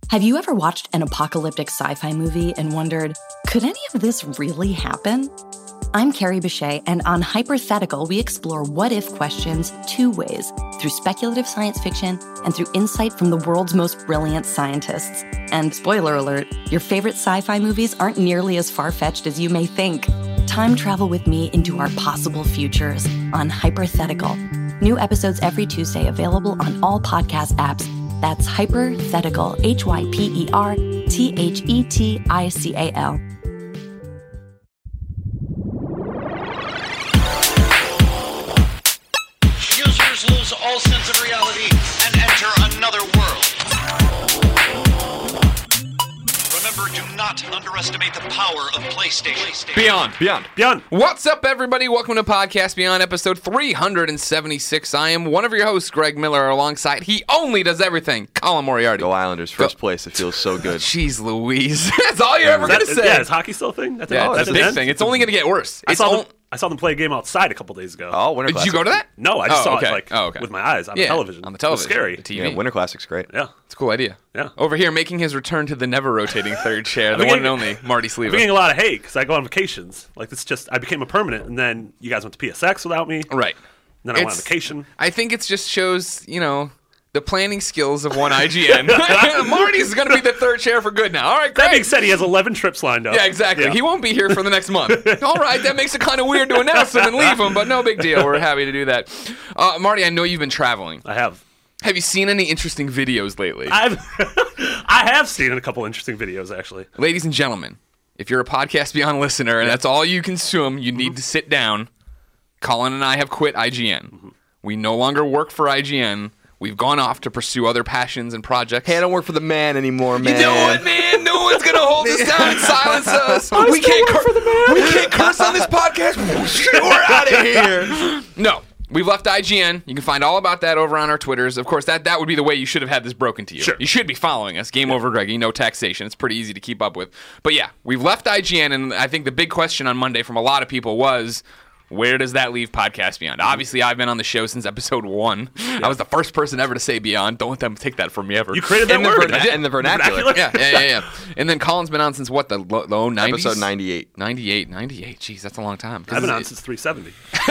Have you ever watched an apocalyptic sci-fi movie and wondered, could any of this really happen? I'm Carrie Bechet, and on Hypothetical, we explore what-if questions two ways, through speculative science fiction and through insight from the world's most brilliant scientists. And spoiler alert, your favorite sci-fi movies aren't nearly as far-fetched as you may think. Time travel with me into our possible futures on Hypothetical. New episodes every Tuesday, available on all podcast apps. That's Hypothetical, Hyperthetical. Users lose all sense of reality and enter another world. Remember, do not underestimate the power of PlayStation. Beyond. What's up, everybody? Welcome to Podcast Beyond, episode 376. I am one of your hosts, Greg Miller, alongside he only does everything, Colin Moriarty. Go Islanders, first place. It feels so good. Jeez Louise. That's all you're ever going to say. Yeah, is hockey still a thing? That's a big thing. It's only going to get worse. I saw them play a game outside a couple days ago. Oh, Winter Did Classic. you go to that? No, I just saw okay. it with my eyes on the television. On the television. It was scary. The TV. Yeah, Winter Classic's great. Yeah. It's a cool idea. Yeah. Over here, making his return to the never-rotating third chair, the one and only Marty I'm Sleva. getting a lot of hate because I go on vacations. Like, I became a permanent, and then you guys went to PSX without me. Right. And then I went on vacation. I think it just shows, the planning skills of one IGN. Marty's going to be the third chair for good now. All right, great. That being said, he has 11 trips lined up. Yeah, exactly. Yeah. He won't be here for the next month. All right, that makes it kind of weird to announce him and leave him, but no big deal. We're happy to do that. Marty, I know you've been traveling. I have. Have you seen any interesting videos lately? I have seen a couple interesting videos, actually. Ladies and gentlemen, if you're a Podcast Beyond listener and that's all you consume, you need to sit down. Colin and I have quit IGN. We no longer work for IGN. We've gone off to pursue other passions and projects. Hey, I don't work for the man anymore, man. You know what, man? No one's going to hold us down and silence us. We can't curse on this podcast. We're out of here. No. We've left IGN. You can find all about that over on our Twitters. Of course, that would be the way you should have had this broken to you. Sure. You should be following us. Game over, Greggy. No taxation. It's pretty easy to keep up with. But yeah, we've left IGN, and I think the big question on Monday from a lot of people was, where does that leave Podcast Beyond? Obviously, I've been on the show since episode 1. Yeah. I was the first person ever to say Beyond. Don't let them take that from me ever. You created that word. In the vernacular. Yeah. And then Colin's been on since what, the low 90s? Episode 98. 98. Jeez, that's a long time. I've been on since 370.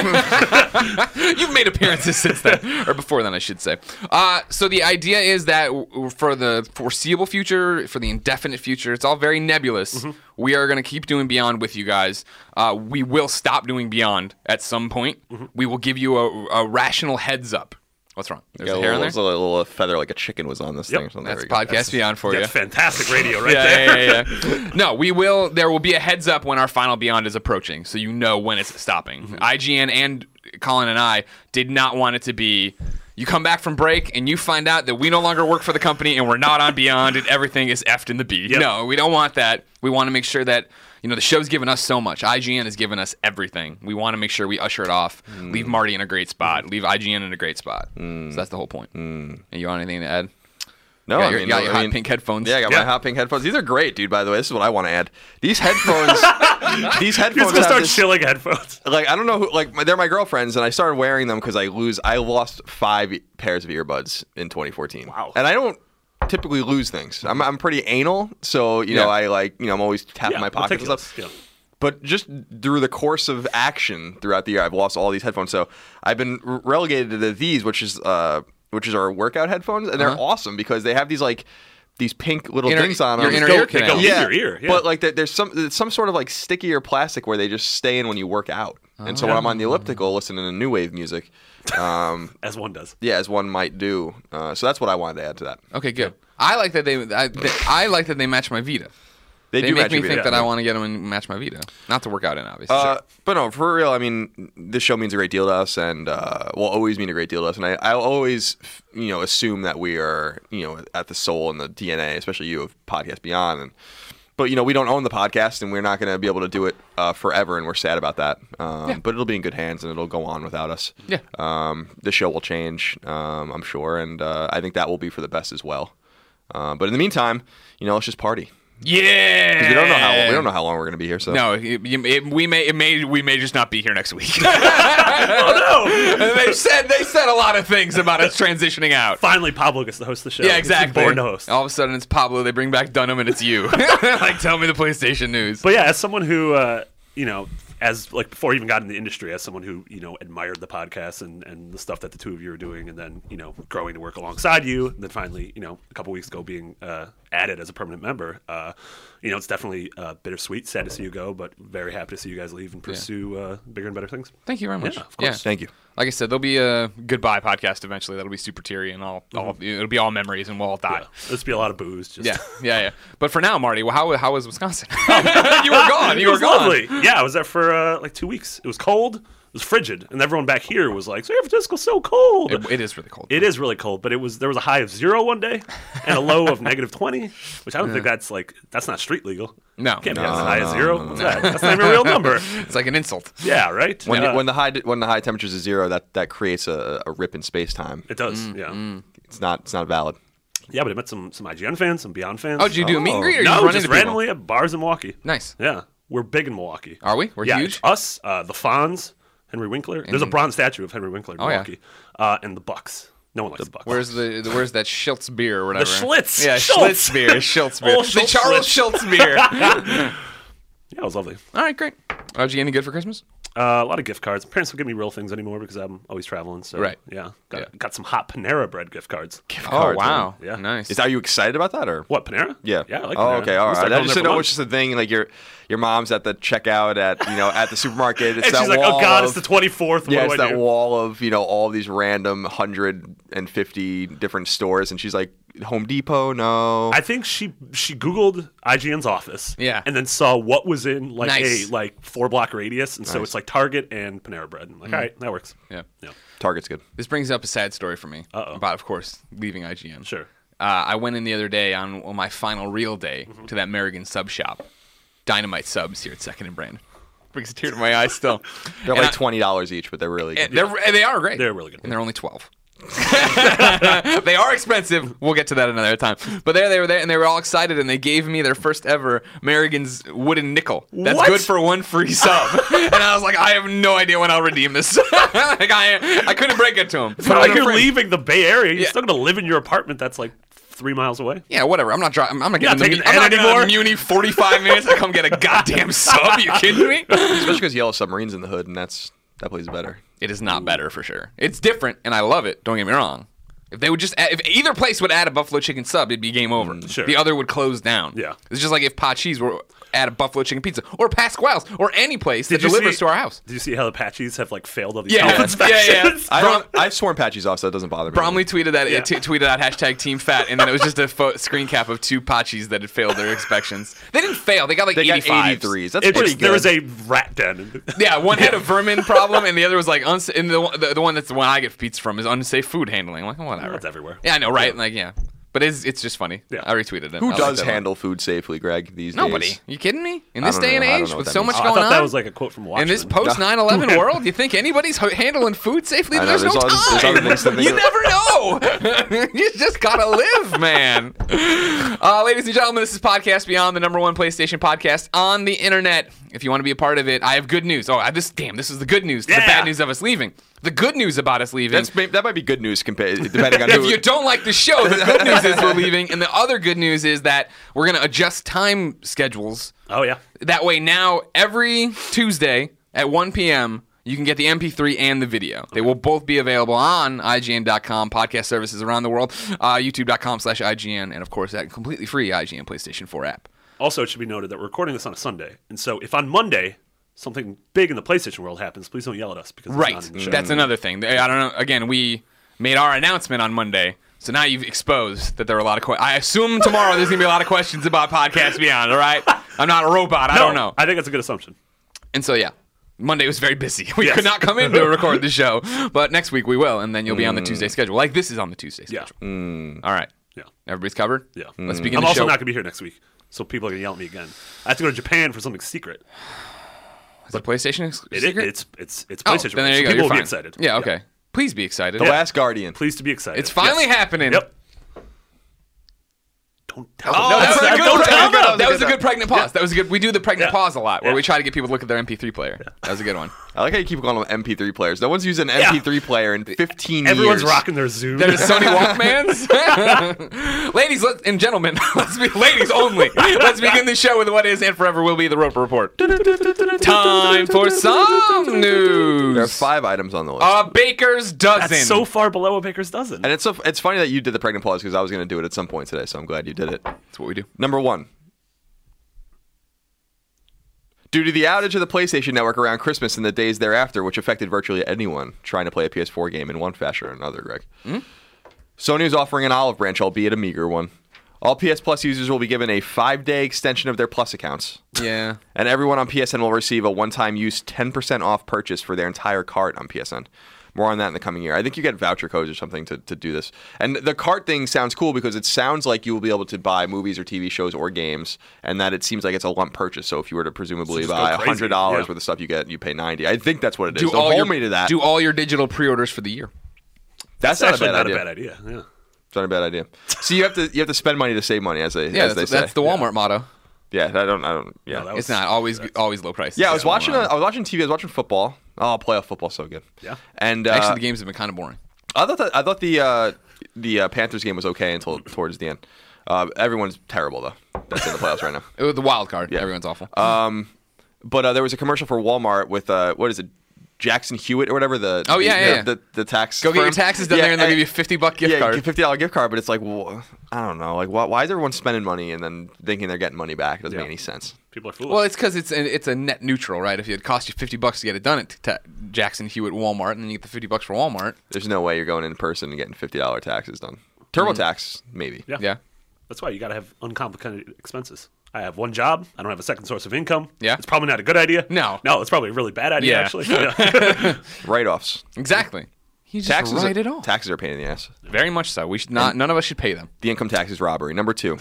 You've made appearances since then. Or before then, I should say. So the idea is that for the foreseeable future, for the indefinite future, it's all very nebulous. We are going to keep doing Beyond with you guys. We will stop doing Beyond at some point. We will give you a rational heads up. What's wrong? There's a hair on there? There's a little feather like a chicken was on this thing or something. That's Podcast Beyond for you. That's fantastic radio right there. Yeah. No, there will be a heads up when our final Beyond is approaching, so you know when it's stopping. IGN and Colin and I did not want it to be, you come back from break and you find out that we no longer work for the company and we're not on Beyond and everything is effed in the B. Yep. No, we don't want that. We want to make sure that, the show's given us so much. IGN has given us everything. We want to make sure we usher it off, leave Marty in a great spot, leave IGN in a great spot. So that's the whole point. And you want anything to add? No, you got your hot pink headphones. Yeah, I got my hot pink headphones. These are great, dude, by the way. This is what I want to add. These headphones You're just going to start chilling headphones. Like, I don't know who, they're my girlfriend's, and I started wearing them because I lost 5 pairs of earbuds in 2014. Wow. And I don't typically lose things. I'm pretty anal, so, I'm always tapping my pockets and stuff. Yeah. But just through the course of action throughout the year, I've lost all these headphones. So I've been relegated to these, which is our workout headphones, and they're awesome because they have these pink little things on them. Your inner ear canal. in your ear. Yeah. But there's some sort of stickier plastic where they just stay in when you work out. And so when I'm on the elliptical listening to new wave music, as one does. Yeah, as one might do. So that's what I wanted to add to that. Okay, good. I like that I like that they match my Vita. They do make match me your think Vita. that I want to get them and match my Vita. Not to work out in, obviously. But no, for real, I mean, this show means a great deal to us and will always mean a great deal to us. And I always, assume that we are, at the soul and the DNA, especially you, of Podcast Beyond. But, we don't own the podcast and we're not going to be able to do it forever, and we're sad about that. But it'll be in good hands and it'll go on without us. Yeah. The show will change, I'm sure, and I think that will be for the best as well. But in the meantime, let's just party. Yeah. 'Cause we don't know how long we're gonna be here. So No, we may just not be here next week. Oh no! they said a lot of things about us transitioning out. Finally, Pablo gets to host the show. Yeah, He's been exactly. born to host. All of a sudden, it's Pablo. They bring back Dunham, and it's you. Like, tell me the PlayStation news. But yeah, as someone who, as like before I even got in the industry, as someone who admired the podcast and the stuff that the two of you are doing, and then growing to work alongside you, and then finally a couple weeks ago being added as a permanent member, it's definitely bittersweet. Sad to see you go, but very happy to see you guys leave and pursue bigger and better things. Thank you very much. Yeah, of course. thank you. Like I said, there'll be a goodbye podcast eventually. That'll be super teary and it'll be all memories, and we'll all die. Yeah. There'll be a lot of booze. Just Yeah. But for now, Marty, how was Wisconsin? You were gone. It was lovely. Yeah, I was there for like 2 weeks. It was cold. It was frigid, and everyone back here was like, "San Francisco's so cold." It is really cold. It is really cold, but there was a high of 0 one day and a low of -20, which I don't think that's not street legal. No. Can't be as high as 0. What's that? That's not even a real number. It's like an insult. Yeah, right. When the high temperatures is 0, that creates a rip in space time. It does. Yeah. It's not valid. Yeah, but I met some IGN fans, some Beyond fans. Oh, did you do a meet and greet, or you No, run just into people? randomly at bars in Milwaukee. Nice. Yeah, we're big in Milwaukee. Are we? We're yeah, huge? It's us, the Fonz, Henry Winkler. There's a bronze statue of Henry Winkler in Oh, yeah. Milwaukee, and the Bucks. No one likes the Bucks. Where's that Schiltz beer or whatever? The Schlitz. Yeah, Schultz. Schlitz beer. Schiltz beer. Old The Schultz Charles Schlitz. Schultz beer. Yeah, it was lovely. All right, great. Did you get any good for Christmas? A lot of gift cards. Parents don't give me real things anymore because I'm always traveling. So Right. yeah, got some hot Panera Bread gift cards. Cards, wow. Yeah. Nice. Are you excited about that or? What, Panera? Yeah. Yeah, I like Oh, Panera. okay. All We'll start right. I going just there didn't know for it's just a thing. Like your mom's at the checkout at the supermarket. It's And that she's like, wall "Oh God, of, it's the 24th." Yeah, What it's do I that do? wall of all these random 150 different stores, and she's like, Home Depot, no. I think she Googled IGN's office, Yeah. and then saw what was in like Nice. a 4-block radius, and so Nice. it's like Target and Panera Bread. I'm like, all right, that works. Yeah. Yeah, Target's good. This brings up a sad story for me. Uh-oh. About, of course, leaving IGN. sure. I went in the other day on my final real day to that Merrigan sub shop. Dynamite subs here at 2nd and Brand. Brings a tear to my eye still. They're And like $20 each, but they're really good. They are great. They're really good. And they're only 12. They are expensive. We'll get to that another time. But they were there, and they were all excited, and they gave me their first ever Merrigan's wooden nickel. That's What? good for 1 free sub. And I was like, I have no idea when I'll redeem this. Like I couldn't break it to him. It's not like you're friend. leaving the Bay Area. You're Yeah. still gonna live in your aparpment that's like 3 miles away. Yeah, whatever. I'm not driving. I'm not You're getting not I'm taking not N getting anymore? Muni 45 minutes to come get a goddamn sub. You kidding me? Especially because Yellow Submarine's in the hood, and that plays better. It is not better for sure. It's different, and I love it. Don't get me wrong. If they would just, if either place would add a buffalo chicken sub, it'd be game over. Sure. The other would close down. Yeah. It's just like if Pachi's were add a buffalo chicken pizza, or Pasquale's, or any place that Did you delivers see- to our house. Did you see how the Apaches have like failed all these Yeah. health Yeah, yeah. inspections? I've sworn Patchy's off, so it doesn't bother me. Bromley tweeted that Yeah. tweeted out hashtag Team Fat, and then it was just a screen cap of 2 Pachis that had failed their inspections. They didn't fail. They got like They got 85s. 83s. That's It pretty just, good. there was a rat den. Yeah, one had a vermin problem, and the other was like, and the one that's the one I get pizza from is unsafe food handling. I'm like, whatever. That's everywhere. Yeah, I know, right? Like, yeah. But it's just funny. Yeah. I retweeted it. Who I like does that one. handle food safely, Greg, these Nobody. days? You kidding me? In I this don't day and know. I don't age, know with what so that much means. I going thought on, that was like a quote from Watchmen. in this post 9/11 world, you think anybody's handling food safely? I know, There's no there's other time. things to think You of. never know. You just gotta live, man. Ladies and gentlemen, this is Podcast Beyond, the #1 PlayStation podcast on the internet. If you want to be a part of it, I have good news. This is the good news. The Yeah. bad news of us leaving. The good news about us leaving. That might be good news depending on If who. you don't like the show, the good news is we're leaving, and the other good news is that we're going to adjust time schedules. Oh yeah. That way, now every Tuesday at 1 p.m., you can get the MP3 and the video. They will both be available on IGN.com, podcast services around the world, YouTube.com/IGN, and of course that completely free IGN PlayStation 4 app. Also, it should be noted that we're recording this on a Sunday, and so if on Monday something big in the PlayStation world happens, please don't yell at us because it's Right. not in the show. That's another thing. I don't know. Again, we made our announcement on Monday, so now you've exposed that there are a lot of questions. I assume tomorrow there's going to be a lot of questions about Podcast Beyond, all right? I'm not a robot. I don't know. I think that's a good assumption. And so, yeah, Monday was very busy. We Yes. could not come in to record the show, but next week we will, and then you'll be on the Tuesday schedule. Like this is on the Tuesday Yeah. schedule. All right. Yeah. Everybody's covered? Yeah. Let's begin I'm the also show. not going to be here next week, so people are going to yell at me again. I have to go to Japan for something secret. Is it PlayStation secret? It's Oh, PlayStation. then there you so go. people You're will fine. be excited. Yeah, okay. Please be excited. The Last Guardian. Pleased to be excited. It's finally Yes. happening. Yep. Don't tell No, them. that was a good, Don't tell them. that was a good pregnant pause. That was a good. We do the pregnant Yeah. pause a lot, where Yeah. we try to get people to look at their MP3 player. That was a good one. I like how you keep calling them MP3 players. No one's used an MP3 player in 15 Everyone's years. rocking their Zoom. That is Sony Walkmans. Ladies and gentlemen, ladies only. Let's begin the show with what is and forever will be the Roper Report. Time for some news. There are 5 items on the list. A baker's dozen. That's so far below a baker's dozen. And it's funny that you did the pregnant pause because I was going to do it at some point today, so I'm glad you did it. That's what we do. Number 1. Due to the outage of the PlayStation Network around Christmas and the days thereafter, which affected virtually anyone trying to play a PS4 game in one fashion or another, Greg, Sony is offering an olive branch, albeit a meager one. All PS Plus users will be given a 5-day extension of their Plus accounts. Yeah. And everyone on PSN will receive a one-time use 10% off purchase for their entire cart on PSN. More on that in the coming year. I think you get voucher codes or something to do this. And the cart thing sounds cool because it sounds like you will be able to buy movies or TV shows or games, and that it seems like it's a lump purchase. So if you were to presumably Just go buy crazy. $100 Yeah. worth of stuff, you pay $90. I think that's what it is. Do Don't all hold your me to that. do all your digital pre-orders for the year. That's actually not not a a bad bad idea. idea. Yeah. It's not a bad idea. So you have to spend money to save money, as they Yeah, say. that's the Walmart motto. Yeah, I don't. Yeah, No, that It's was- not always low prices. yeah. I was watching TV. I was watching football. Oh, playoff football's so good. Yeah. And Actually, the games have been kind of boring. I thought the Panthers game was okay until towards the end. Everyone's terrible though. That's in the playoffs right now. It was the wild card. Everyone's awful. But there was a commercial for Walmart with what is it, Jackson Hewitt or whatever the the tax. Go get your firm. taxes done there, and they'll give you a $50 gift card. $50 gift card. But it's like, well, I don't know, like why is everyone spending money and then thinking they're getting money back? It doesn't make any sense. People are foolish. Well, it's because it's a net neutral, right? If it cost you $50 to get it done at Jackson Hewitt Walmart, and then you get the $50 for Walmart. There's no way you're going in person and getting $50 taxes done. TurboTax, maybe. Yeah. That's why you got to have uncomplicated expenses. I have one job. I don't have a second source of income. Yeah. It's probably not a good idea. No. It's probably a really bad idea, Yeah. actually. Yeah. Write-offs. Exactly. You just Taxes. write it off. Taxes are a pain in the ass. Very much so. We should not. None of us should pay them. The income tax is robbery. Number 2.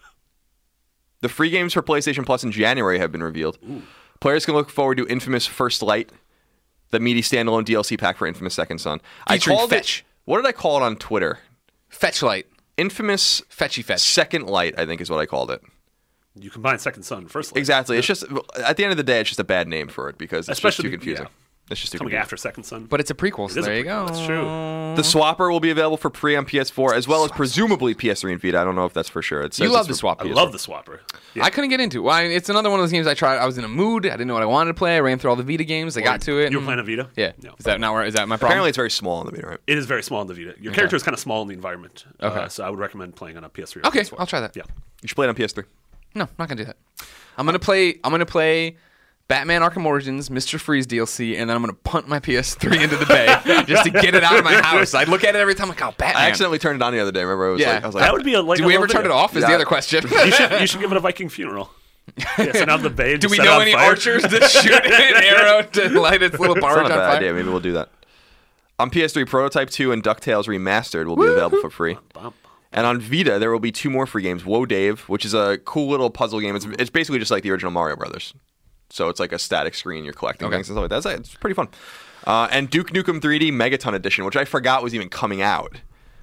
The free games for PlayStation Plus in January have been revealed. Players can look forward to Infamous First Light, the meaty standalone DLC pack for Infamous Second Son. Featuring I called Fetch. it. What did I call it on Twitter? Fetchlight. Infamous Fetchy fetch. Second Light, I think is what I called it. You combine Second Son, First Light. Exactly. It's just at the end of the day, it's just a bad name for it because it's Especially just too confusing. yeah. It's just too Coming confusing. after Second Son. But it's a prequel, It so is a there you prequel, go. That's true. The Swapper will be available for pre on PS4 as well as presumably PS3 and Vita. I don't know if that's for sure. It says You love it's the for Swapper. I love the Swapper. Yeah. I couldn't get into it. Well, it's another one of those games I tried. I was in a mood. I didn't know what I wanted to play. I ran through all the Vita games. I got to it. You were and- playing a Vita? Yeah. No. Is that not where? Is that my problem? Apparently, it's very small on the Vita, right? It is very small in the Vita. Your character is kind of small in the environment. Okay. So I would recommend playing on a PS3. Or Okay, PS4. I'll try that. Yeah. You should play it on PS3. No, I'm not gonna do that. I'm gonna play Batman Arkham Origins, Mr. Freeze DLC, and then I'm gonna punt my PS3 into the bay just to get it out of my house. I look at it every time like, oh, Batman. I accidentally turned it on the other day. Remember, I was like, That would be a like. Did a we little ever turn it video. off? Is the Yeah. other question. You should give it a Viking funeral. Yeah, send out the bay. Do we know any archers to shoot an arrow to light its little It's barge not on a bad fire? idea. Maybe we'll do that. On PS3, Prototype 2 and DuckTales Remastered will be available for free. And on Vita, there will be 2 more free games. Whoa Dave, which is a cool little puzzle game. It's basically just like the original Mario Brothers. So it's like a static screen. You're collecting things and stuff like that. It's pretty fun. And Duke Nukem 3D Megaton Edition, which I forgot was even coming out.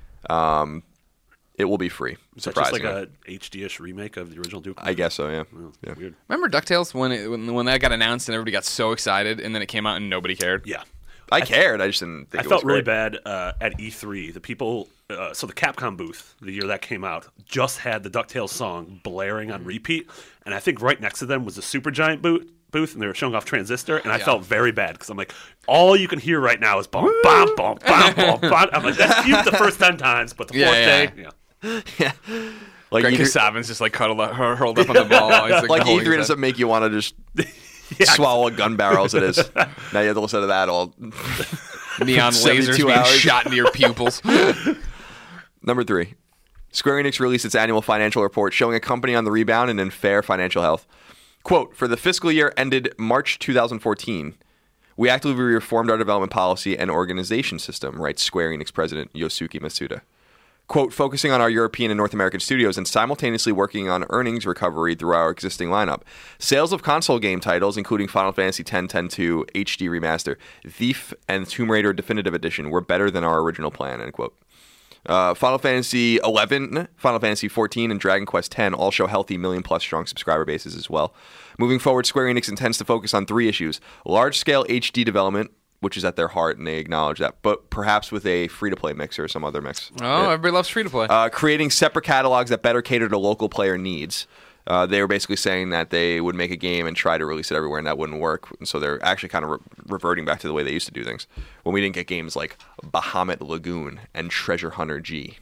It will be free. Is that just like Surprisingly. a HD-ish remake of the original Duke? I guess so, yeah. Yeah. Weird. Remember DuckTales when that got announced and everybody got so excited and then it came out and nobody cared? Yeah. I cared. I just didn't think I it felt was really great. bad at E3. The people, so the Capcom booth, the year that came out, just had the DuckTales song blaring on repeat. And I think right next to them was the Supergiant booth, and they were showing off Transistor. And I felt very bad because I'm like, all you can hear right now is bum, bum, bum, bum, bum, bum. I'm like, that's cute the first 10 times, but the fourth day, Yeah. Like Greg E3 Kasavin's just like curled up, hurled up on the ball. He's like holding E3 his doesn't make you want to just swallow a gun barrel as it is. Now you have to listen to that all. head. Neon 72 lasers being hours. shot into your pupils. Number 3. Square Enix released its annual financial report showing a company on the rebound and in fair financial health. Quote, for the fiscal year ended March 2014, we actively reformed our development policy and organization system, writes Square Enix president Yosuke Masuda. Quote, focusing on our European and North American studios and simultaneously working on earnings recovery through our existing lineup. Sales of console game titles, including Final Fantasy X, X-2, HD Remaster, Thief, and Tomb Raider Definitive Edition, were better than our original plan, end quote. Final Fantasy 11, Final Fantasy 14, and Dragon Quest 10 all show healthy million-plus strong subscriber bases as well. Moving forward, Square Enix intends to focus on 3 issues. Large-scale HD development, which is at their heart, and they acknowledge that, but perhaps with a free-to-play mix or some other mix. Oh, everybody loves free-to-play. Creating separate catalogs that better cater to local player needs. They were basically saying that they would make a game and try to release it everywhere, and that wouldn't work. And so they're actually kind of reverting back to the way they used to do things. When we didn't get games like Bahamut Lagoon and Treasure Hunter G.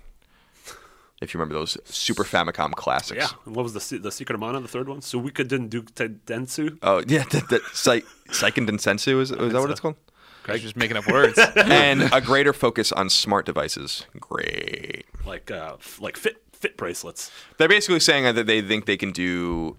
If you remember those Super Famicom classics. Yeah. And what was the Secret of Mana, the third one? Suika Densu? Oh, yeah. Seiken Densetsu, is that what it's called? Greg's just making up words. And a greater focus on smart devices. Great. Like fit bracelets. They're basically saying that they think they can do,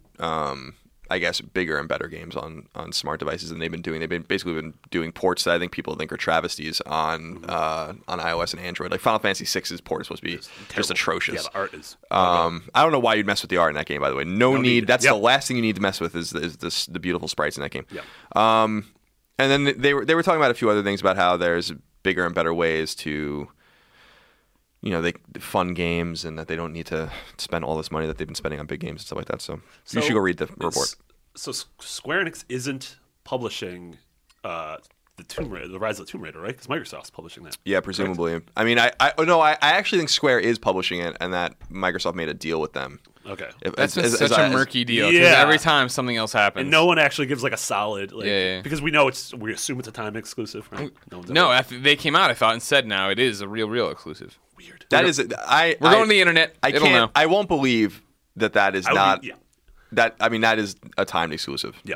I guess, bigger and better games on smart devices than they've been doing. They've been doing ports that I think people think are travesties on iOS and Android. Like Final Fantasy VI's port is supposed to be just atrocious. Yeah, the art is. I don't know why you'd mess with the art in that game. By the way, no need. That's the last thing you need to mess with is the beautiful sprites in that game. Yeah. And then they were talking about a few other things about how there's bigger and better ways to, they fun games, and that they don't need to spend all this money that they've been spending on big games and stuff like that. So you should go read the report. So Square Enix isn't publishing the Rise of the Tomb Raider, right? Because Microsoft's publishing that. Yeah, presumably. Correct? I mean, I actually think Square is publishing it, and that Microsoft made a deal with them. Okay. That's such a murky deal. Yeah. Every time something else happens. And no one actually gives like a solid, because we assume it's a time exclusive, right? No, they came out, I thought, and said now it is a real exclusive. Weird. We're going to the internet. I won't believe that is not. That is a timed exclusive. Yeah.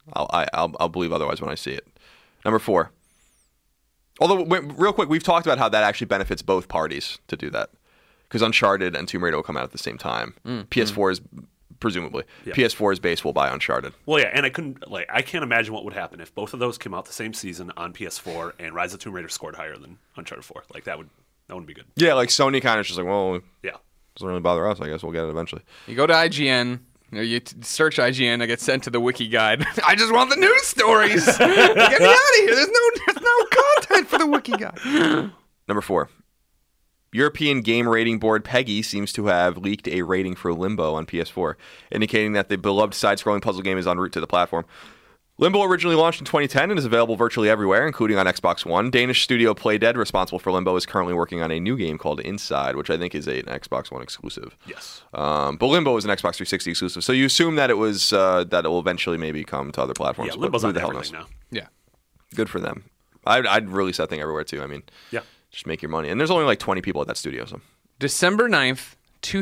I'll believe otherwise when I see it. Number 4. Although, real quick, we've talked about how that actually benefits both parties to do that. Because Uncharted and Tomb Raider will come out at the same time. PS4 is, presumably, PS4's base will buy Uncharted. Well, yeah, and I can't imagine what would happen if both of those came out the same season on PS4 and Rise of the Tomb Raider scored higher than Uncharted 4. Like, that wouldn't be good. Yeah, like Sony kind of just like, well, yeah, doesn't really bother us. I guess we'll get it eventually. You go to IGN. You search IGN, I get sent to the wiki guide. I just want the news stories. Get me out of here. There's no content for the wiki guide. Number 4. European Game Rating Board PEGI seems to have leaked a rating for Limbo on PS4, indicating that the beloved side-scrolling puzzle game is en route to the platform. Limbo originally launched in 2010 and is available virtually everywhere, including on Xbox One. Danish studio Playdead, responsible for Limbo, is currently working on a new game called Inside, which I think is an Xbox One exclusive. Yes. But Limbo is an Xbox 360 exclusive, so you assume that it was that it will eventually maybe come to other platforms. Yeah, Limbo's on everything now. Yeah. Good for them. I'd release that thing everywhere too. I mean, yeah. Just make your money. And there's only like 20 people at that studio. So December 9th,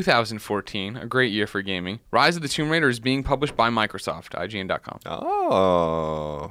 2014, a great year for gaming. Rise of the Tomb Raider is being published by Microsoft, IGN.com. Oh.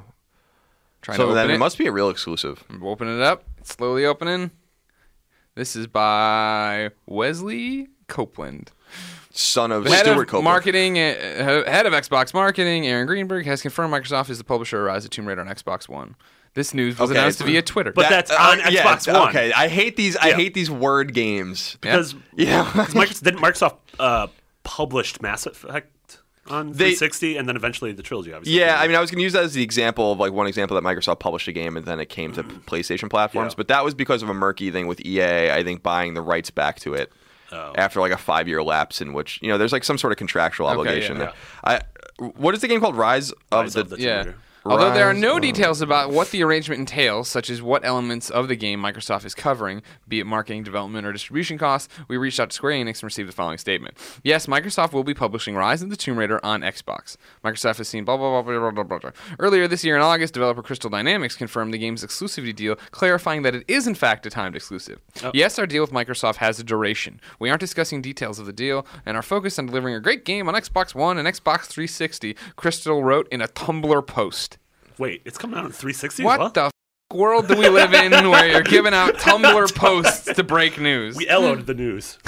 So then it must be a real exclusive. I'm opening it up. It's slowly opening. This is by Wesley Copeland. Son of head Stuart of Copeland. Head of Xbox Marketing, Aaron Greenberg, has confirmed Microsoft is the publisher of Rise of the Tomb Raider on Xbox One. This news was announced via Twitter. But that's on Xbox One. Okay, I hate these word games. Because didn't Microsoft published Mass Effect on 360 and then eventually the trilogy, obviously. Yeah, I mean, I was going to use that as the example of one example that Microsoft published a game and then it came to PlayStation platforms. But that was because of a murky thing with EA, I think, buying the rights back to it after a 5-year lapse in which, there's some sort of contractual obligation. What is the game called? Rise of the Tomb Raider? Although there are no details about what the arrangement entails, such as what elements of the game Microsoft is covering, be it marketing, development, or distribution costs, we reached out to Square Enix and received the following statement. Yes, Microsoft will be publishing Rise of the Tomb Raider on Xbox. Microsoft has seen blah, blah, blah, blah, blah, blah, blah. Earlier this year in August, developer Crystal Dynamics confirmed the game's exclusivity deal, clarifying that it is in fact a timed exclusive. Yes, our deal with Microsoft has a duration. We aren't discussing details of the deal and are focused on delivering a great game on Xbox One and Xbox 360, Crystal wrote in a Tumblr post. Wait, it's coming out in 360 what as well? The world do we live in where you're giving out Tumblr posts to break news? We LO'd the news.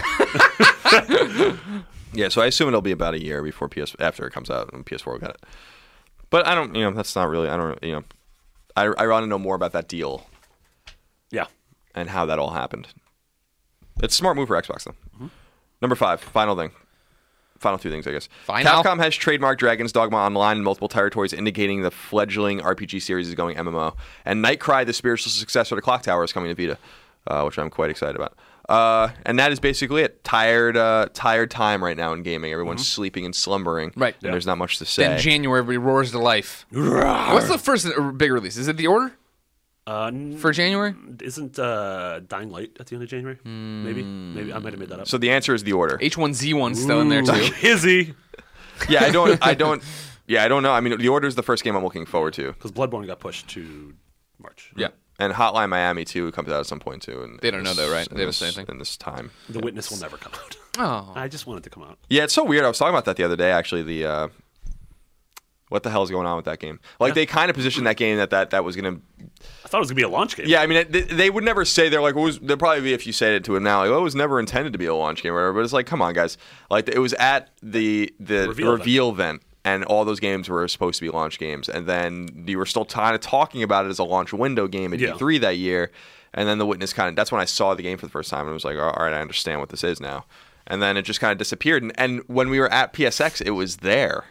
Yeah, so I assume it'll be about a year before after it comes out and PS4 will get it. But I don't, that's not really, I don't, I want to know more about that deal. Yeah. And how that all happened. It's a smart move for Xbox, though. Mm-hmm. Number 5, final thing. Final 2 things, I guess. Capcom has trademarked Dragon's Dogma Online in multiple territories, indicating the fledgling RPG series is going MMO. And Nightcry, the spiritual successor to Clock Tower, is coming to Vita, which I'm quite excited about. And that is basically it. Tired time right now in gaming. Everyone's sleeping and slumbering. Right. And there's not much to say. Then January, everybody roars to life. What's the first big release? Is it The Order for January? Isn't Dying Light at the end of January? Maybe I might have made that up. So the answer is The Order. H1Z1's still in there too. Izzy, Yeah, I don't know. I mean, The Order is the first game I'm looking forward to. because Bloodborne got pushed to March. Yeah. And Hotline Miami 2 comes out at some point too. And They don't know though, right? They haven't said anything. in this time. The Witness will never come out. Oh. I just want it to come out. Yeah, it's so weird. I was talking about that the other day. Actually, the what the hell is going on with that game? Like they kind of positioned that game that was gonna. I thought it was gonna be a launch game. Yeah, I mean, they would never say they're like. There'd probably be if you said it to it now. Like, it was never intended to be a launch game or whatever. But it's like, come on, guys. Like it was at the reveal event. And all those games were supposed to be launch games. And then you were still kind of talking about it as a launch window game at E3 that year. And then The Witness that's when I saw the game for the first time. And I was like, all right, I understand what this is now. And then it just kind of disappeared. And when we were at PSX, it was there.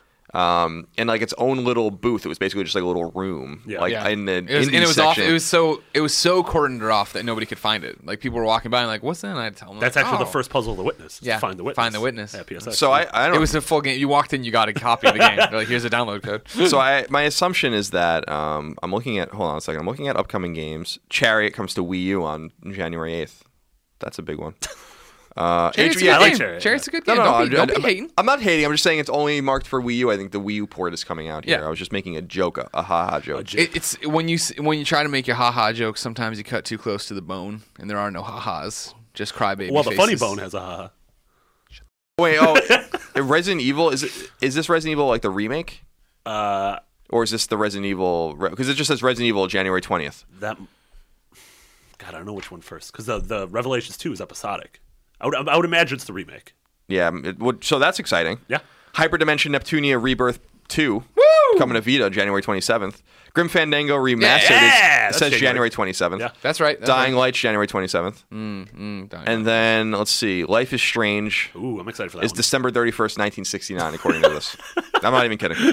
In like its own little booth. It was basically just like a little room. Yeah. In the It was off. section. It was so cordoned off that nobody could find it. Like people were walking by and like, "What's that?" And I'd tell them, That's like, actually "Oh." the first puzzle of The Witness. Yeah, Find the Witness. Find the Witness. At PSX. So I don't. It was a full game. You walked in, you got a copy of the game. They're like, here's a download code. So my assumption is that I'm looking at. Hold on a second. I'm looking at upcoming games. Chariot comes to Wii U on January 8th. That's a big one. Chariot's a yeah, good I like game. Chariot, Chariot's a good No, game. no, Don't be hating. I'm not hating. I'm just saying it's only marked for Wii U. I think the Wii U port is coming out here. Yeah. I was just making a joke, a ha-ha joke. It's when you try to make your haha jokes, sometimes you cut too close to the bone, and there are no ha-has. Just crybaby well, the faces. Funny Bone has a haha. Wait, Resident Evil is this Resident Evil like the remake, or is this the Resident Evil? Because it just says Resident Evil January 20th. God, I don't know which one first because the Revelations 2 is episodic. I would imagine it's the remake. Yeah, so that's exciting. Yeah. Hyperdimension Neptunia Rebirth 2 coming to Vita January 27th. Grim Fandango Remastered Yeah, it that's says January. January 27th. Yeah. That's right. That's Dying right. Lights January 27th. Dying And then let's see, Life is Strange Ooh, I'm excited for that is one. December 31st, 1969, according to this. I'm not even kidding.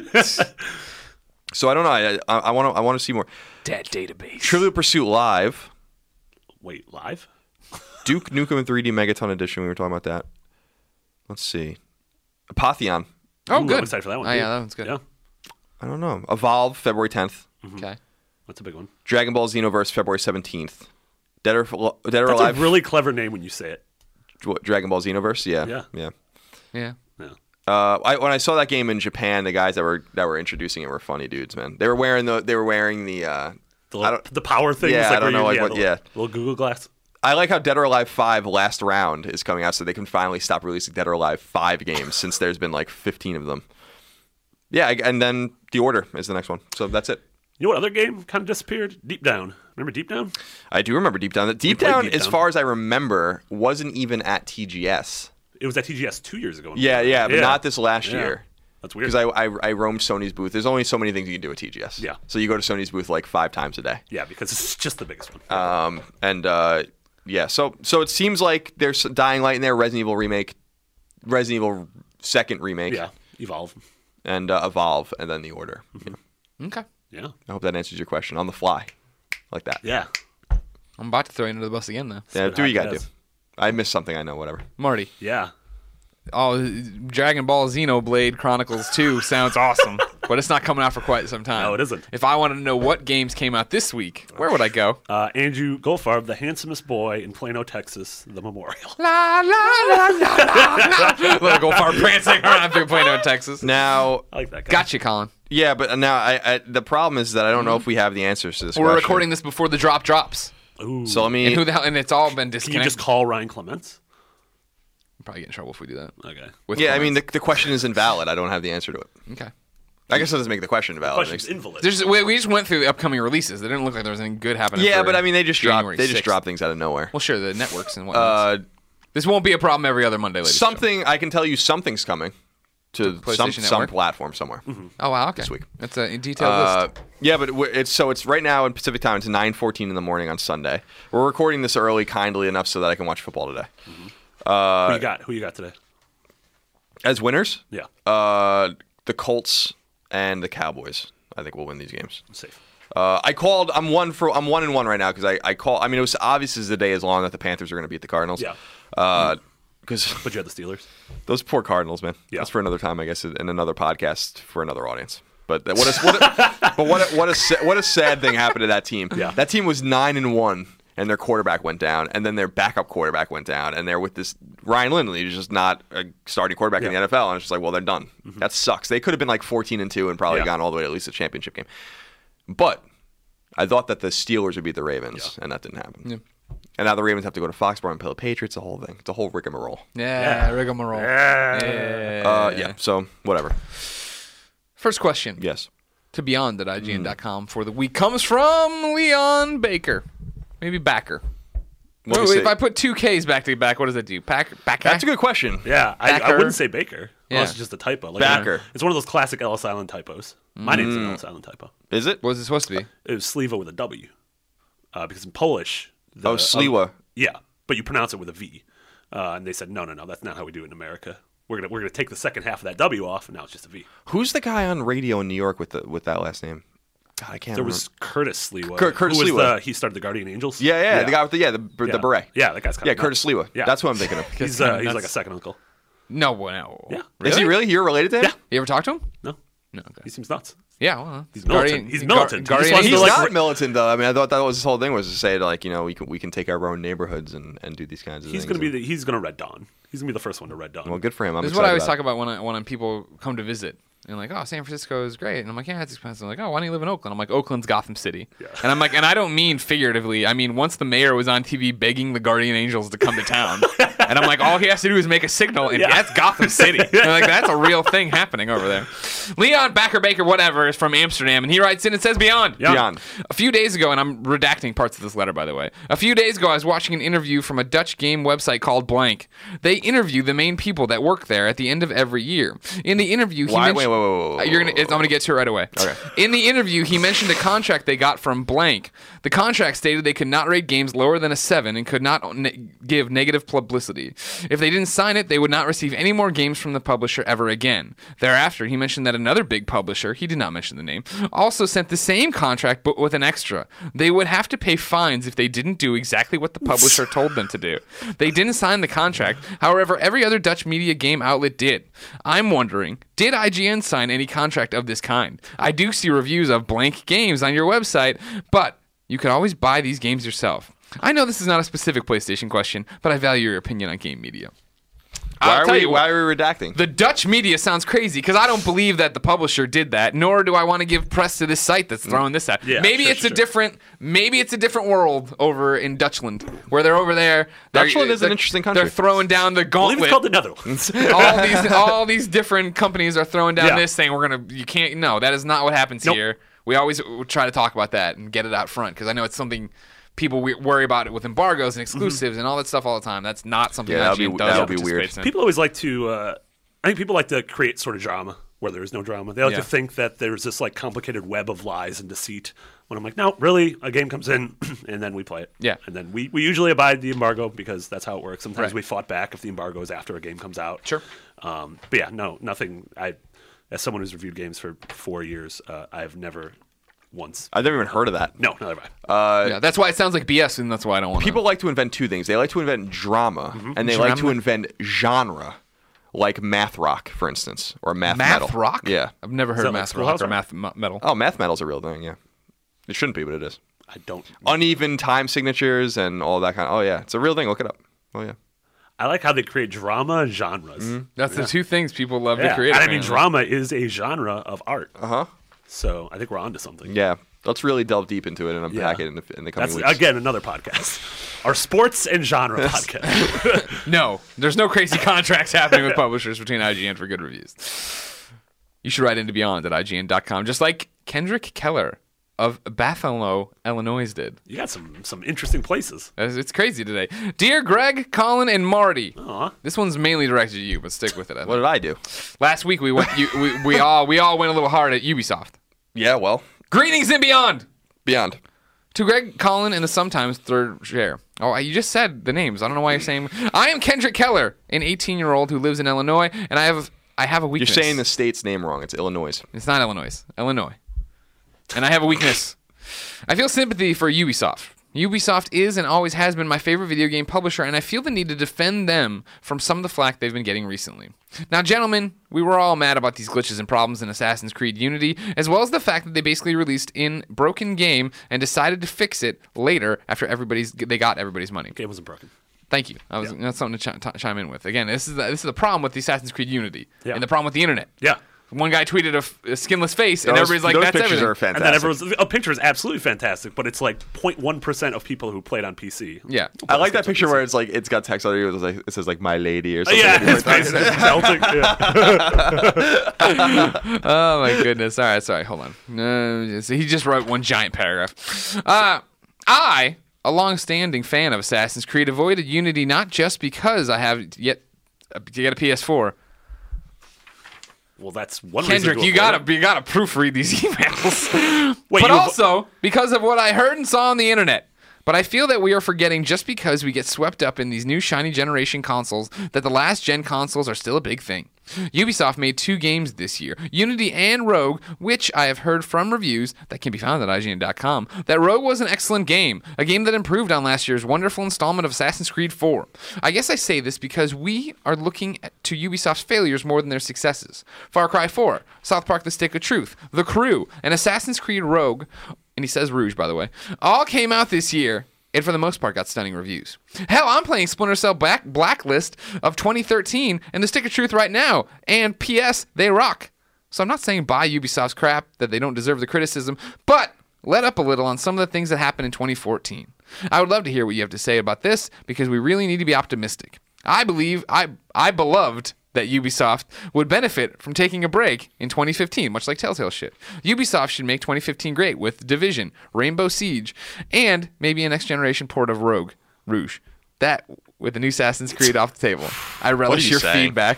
So I don't know. I want to see more. Dead database. Trivial Pursuit Live, Wait, live? Duke Nukem in 3D Megaton Edition. We were talking about that. Let's see, Apotheon. Oh, Ooh, good. I'm excited for that one. Oh, too. yeah, that one's good. Yeah, I don't know. Evolve February 10th. Okay. that's a big one. Dragon Ball Xenoverse February 17th. Dead or That's Alive. a really clever name when you say it. What, Dragon Ball Xenoverse. Yeah. Yeah. Yeah. Yeah. When I saw that game in Japan, the guys that were introducing it were funny dudes, man. They were wearing the The power thing. Yeah, is like I don't where know, you- like, what- the yeah. little Google Glass. I like how Dead or Alive 5 Last Round is coming out, so they can finally stop releasing Dead or Alive 5 games since there's been like 15 of them. Yeah, and then The Order is the next one. So that's it. You know what other game kind of disappeared? Deep Down. Remember Deep Down? I do remember Deep Down. Deep played Down, Deep as Down. far as I remember, wasn't even at TGS. It was at TGS 2 years ago. Yeah, but not this last Yeah. year. That's weird. Because I roamed Sony's booth. There's only so many things you can do at TGS. Yeah. So you go to Sony's booth like 5 times a day. Yeah, because it's just the biggest one. Yeah, so it seems like there's Dying Light in there, Resident Evil remake, Resident Evil second remake, Yeah, Evolve. and Evolve, and then The Order. Mm-hmm. Yeah. Okay. Yeah. I hope that answers your question on the fly, like that. Yeah. I'm about to throw you under the bus again, though. Yeah, what do what you gotta Hack do. does. I missed something. I know. Whatever. Marty. Yeah. Oh, Dragon Ball Xenoblade Chronicles 2 sounds awesome, but it's not coming out for quite some time. No, it isn't. If I wanted to know what games came out this week, where would I go? Andrew Goldfarb, the handsomest boy in Plano, Texas, the memorial. La la la la la. Little Goldfarb prancing around through Plano, Texas. Now, I like that guy. Gotcha, Colin. yeah, but now I the problem is that I don't know if we have the answers to this. We're question. recording this before the drop drops, Ooh. So let me. and who the hell? And it's all been Can disconnected. you just call Ryan Clements? We'll probably get in trouble if we do that. Okay. With yeah, I mean comments. the question is invalid. I don't have the answer to it. Okay. I guess that doesn't make the question invalid. Question's invalid. We just went through the upcoming releases. They didn't look like there was anything good happening. Yeah, for but I mean they just January drop 6th. things out of nowhere. Well, sure, the networks and whatnot. This won't be a problem every other Monday, ladies. Something I can tell you something's coming to some PlayStation Network? platform somewhere. Oh wow, okay. this week. That's a detailed list. Yeah, but it's right now in Pacific time. It's 9:14 in the morning on Sunday. We're recording this early, kindly enough, so that I can watch football today. Who you got today? As winners, Yeah. the Colts and the Cowboys. I think will win these games. I'm safe. I called. I'm 1-1 right now because I call. I mean, it was obvious as the day is long that the Panthers are going to beat the Cardinals. Yeah. Because But you had the Steelers. those poor Cardinals, man. Yeah. That's for another time, I guess, in another podcast for another audience. But what a sad thing happened to that team. Yeah. That team was 9-1, and their quarterback went down, and then their backup quarterback went down, and they're with this Ryan Lindley, who's just not a starting quarterback in the NFL, and it's just like, well, they're done. That sucks. They could have been like 14-2 and probably gone all the way to at least a championship game. But I thought that the Steelers would beat the Ravens, and that didn't happen. Yeah. And now the Ravens have to go to Foxborough and play the Patriots. The whole thing. It's a whole rigmarole. Yeah, rigmarole. Yeah. So whatever. First question. Yes. To Beyond at IGN.com for the week comes from Leon Baker. Maybe Backer. What do you Wait, say? if I put two K's back to back, what does that do? Backer? That's a good question. Yeah, I Backer. wouldn't say Baker. Yeah. Unless it's just a typo. Like, Backer. It's one of those classic Ellis Island typos. My name's an Ellis Island typo. Is it? What was it supposed to be? It was Sliwa with a W. Because in Polish... Sliwa. Yeah, but you pronounce it with a V. And they said, no, that's not how we do it in America. We're gonna take the second half of that W off, and now it's just a V. Who's the guy on radio in New York with that last name? God, I can't There remember. was Curtis Sliwa. Curtis who was Sliwa. he started the Guardian Angels. Yeah, the guy with the beret. Yeah, that guy's kind of Curtis Sliwa. Yeah. That's who I'm thinking of. He's kinda like nuts. a second uncle. No. Yeah. Is he really? You're related to him? Yeah. You ever talk to him? No, No. Okay. he seems nuts. Yeah, well, He's militant. He's militant. He Guardian just wants to, He's like, not militant though. I mean, I thought that was his whole thing was to say like, we can take our own neighborhoods and do these kinds of He's things. he's gonna Red Dawn. He's gonna be the first one to Red Dawn. Well, good for him. I'm This is what I always excited talk about when people come to visit. And like, oh, San Francisco is great. And I'm like, yeah, it's expensive. I'm like, oh, why don't you live in Oakland? I'm like, Oakland's Gotham City. Yeah. And I'm like, and I don't mean figuratively. I mean, once the mayor was on TV begging the Guardian Angels to come to town. And I'm like, all he has to do is make a signal, and that's Gotham City. And like, that's a real thing happening over there. Leon Baker, whatever, is from Amsterdam. And he writes in and says, Beyond. Yeah. Beyond. A few days ago, and I'm redacting parts of this letter, by the way. A few days ago, I was watching an interview from a Dutch game website called Blank. They interview the main people that work there at the end of every year. In the interview, he Why? mentioned... Wait. I'm going to get to it right away. Okay. In the interview, he mentioned a contract they got from Blank. The contract stated they could not rate games lower than a 7 and could not give negative publicity. If they didn't sign it, they would not receive any more games from the publisher ever again. Thereafter, he mentioned that another big publisher, he did not mention the name, also sent the same contract but with an extra. They would have to pay fines if they didn't do exactly what the publisher told them to do. They didn't sign the contract. However, every other Dutch media game outlet did. I'm wondering, did IGN sign any contract of this kind? I do see reviews of Blank games on your website, but you can always buy these games yourself. I know this is not a specific PlayStation question, but I value your opinion on game media. Why are we redacting? The Dutch media sounds crazy because I don't believe that the publisher did that, nor do I want to give press to this site that's throwing this out. Yeah, maybe it's a different world over in Dutchland where they're over there. Dutchland is an interesting country. They're throwing down the I believe gauntlet. it's called the Netherlands. all these different companies are throwing down Yeah. this saying you can't. No, that is not what happens Nope. here. We always try to talk about that and get it out front because I know it's something people worry about it with embargoes and exclusives and all that stuff all the time. That's not something Yeah, that that'll be participates weird. in. People always like to. I think people like to create sort of drama where there is no drama. They like to think that there's this like complicated web of lies and deceit. When I'm like, no, really, a game comes in and then we play it. Yeah. And then we usually abide the embargo because that's how it works. Sometimes Right. we fought back if the embargo is after a game comes out. Sure. But yeah, no, nothing. As someone who's reviewed games for 4 years, I've never once. I've never even heard of that. No, neither have I. Yeah, that's why it sounds like BS, and that's why I don't want People like to invent two things. They like to invent drama, and they like to invent genre, like math rock, for instance, or math metal. Math rock? Yeah. I've never heard that of like math rock or Schoolhouse math metal. Oh, math metal's a real thing. Yeah. It shouldn't be, but it is. I don't. Uneven time signatures and all that kind of. Oh yeah, it's a real thing. Look it up. Oh yeah. I like how they create drama genres. That's the two things people love Yeah. to create. And I mean, apparently. drama is a genre of art. Uh huh. So I think we're onto something. Yeah. Let's really delve deep into it and unpack Yeah. it in the coming That's weeks. again another podcast. Our sports and genre podcast. No, there's no crazy contracts happening with publishers between IGN for good reviews. You should write into Beyond at IGN.com, just like Kendrick Keller of Buffalo, Illinois did. You got some interesting places. It's crazy today. Dear Greg, Colin, and Marty. Aw. This one's mainly directed at you, but stick with it. I What think. did I do? Last week we went. We all went a little hard at Ubisoft. Yeah. Well, Greetings and beyond. Beyond. To Greg, Colin, and the sometimes third chair. Oh, you just said the names. I don't know why you're saying. I am Kendrick Keller, an 18-year-old who lives in Illinois, and I have a You're weakness. saying the state's name wrong. It's Illinois. It's not Illinois. Illinois. And I have a weakness I feel sympathy for Ubisoft. Ubisoft is and always has been my favorite video game publisher, and I feel the need to defend them from some of the flack they've been getting recently. Now, gentlemen, we were all mad about these glitches and problems in Assassin's Creed Unity, as well as the fact that they basically released in broken game and decided to fix it later after they got everybody's money. Game wasn't broken. Thank you. That's something to chime in with. Again, this is the problem with the Assassin's Creed Unity and the problem with the internet. Yeah. One guy tweeted a skinless face, and everybody's like, "That's everything." Are fantastic. And then a picture is absolutely fantastic, but it's like 0.1% of people who played on PC. Yeah. I like that picture where it's like it's got text on it. It says like "my lady" or something. Yeah, it's melting. Yeah. Oh my goodness. All right, sorry. Hold on. So he just wrote one giant paragraph. I, a long-standing fan of Assassin's Creed, avoided Unity not just because I have yet to get a PS4. Well, that's one Kendrick, reason you gotta proofread these emails. Wait, but also because of what I heard and saw on the internet. But I feel that we are forgetting, just because we get swept up in these new shiny generation consoles, that the last gen consoles are still a big thing. Ubisoft made 2 games this year, Unity and Rogue, which I have heard from reviews that can be found at IGN.com, that Rogue was an excellent game, a game that improved on last year's wonderful installment of Assassin's Creed 4. I guess I say this because we are looking to Ubisoft's failures more than their successes. Far Cry 4, South Park The Stick of Truth, The Crew, and Assassin's Creed Rogue, and he says Rouge, by the way, all came out this year, and for the most part got stunning reviews. Hell, I'm playing Splinter Cell Blacklist of 2013 and The Stick of Truth right now, and P.S., they rock. So I'm not saying buy Ubisoft's crap, that they don't deserve the criticism, but let up a little on some of the things that happened in 2014. I would love to hear what you have to say about this, because we really need to be optimistic. I believe, I beloved that Ubisoft would benefit from taking a break in 2015, much like Telltale shit. Ubisoft should make 2015 great with Division, Rainbow Siege, and maybe a next-generation port of Rouge. That, with the new Assassin's Creed off the table. I relish your feedback.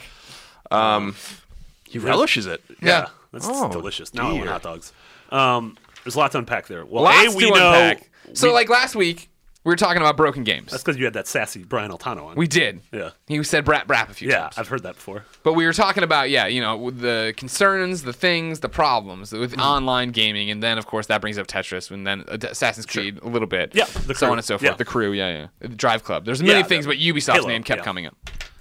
He relishes it. Yeah. That's delicious. Now I want hot dogs. There's a lot to unpack there. Well, Lots we to know. unpack. So, like last week, we were talking about broken games. That's because you had that sassy Brian Altano on. We did. Yeah. He said brap a few times. Yeah, I've heard that before. But we were talking about, with the concerns, the things, the problems with online gaming. And then, of course, that brings up Tetris and then Assassin's Creed a little bit. Yeah. So on and so forth. Yeah. The Crew, The Drive Club. There's many things, but Ubisoft's Halo, name kept coming up.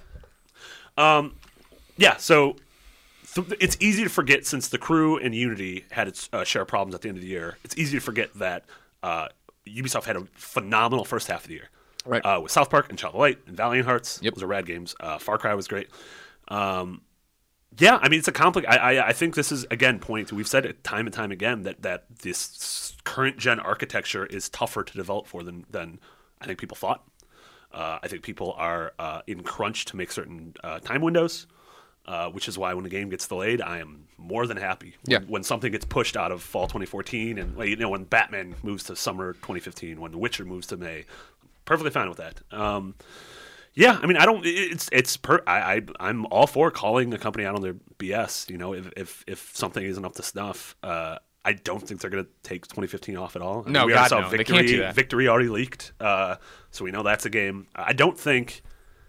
Yeah, so it's easy to forget, since The Crew and Unity had its share of problems at the end of the year, it's easy to forget that Ubisoft had a phenomenal first half of the year. Right. With South Park and Child of Light and Valiant Hearts. Yep. Those are rad games. Far Cry was great. Yeah, I mean, it's a complex. I think this is, again, pointing to, we've said it time and time again, that this current gen architecture is tougher to develop for than I think people thought. I think people are in crunch to make certain time windows, which is why when a game gets delayed, I am more than happy. When something gets pushed out of fall 2014, and when Batman moves to summer 2015, when The Witcher moves to May, perfectly fine with that. Yeah, I mean, I don't. I'm all for calling a company out on their BS. If something isn't up to snuff, I don't think they're going to take 2015 off at all. No, God, no. They can't do that. Victory already leaked, so we know that's a game. I don't think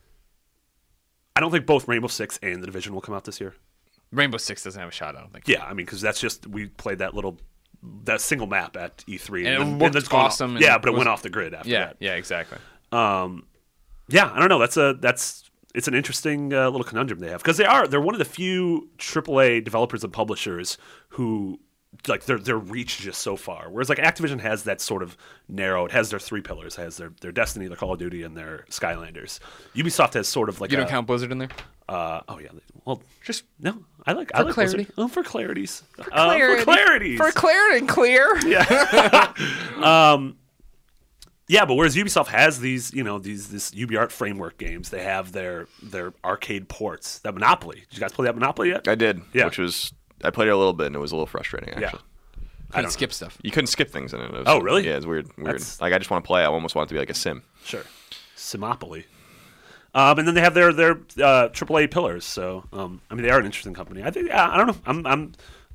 both Rainbow Six and The Division will come out this year. Rainbow Six doesn't have a shot, I don't think. Yeah, I mean, because that's just, we played that single map at E3, and it looked awesome. Yeah, but it went off the grid after that. Yeah, exactly. Yeah, I don't know. It's an interesting little conundrum they have, because they're one of the few AAA developers and publishers who, like, their reach just so far. Whereas like Activision has that sort of narrow. It has their 3 pillars. It has their Destiny, their Call of Duty, and their Skylanders. Ubisoft has sort of like, you don't count Blizzard in there? Oh yeah. Well, just no. I like clarity. Blizzard. Oh, for clarities. For clarity and clear. Yeah. Yeah, but whereas Ubisoft has these UbiArt framework games, they have their arcade ports. That Monopoly. Did you guys play that Monopoly yet? I did. Yeah. I played it a little bit, and it was a little frustrating, actually. Yeah. Couldn't skip stuff. You couldn't skip things in it. Oh, really? Yeah, it's weird. Like, I just want to play. I almost want it to be like a sim. Sure. Simopoly. And then they have their AAA pillars. So, I mean, they are an interesting company. I think. I don't know.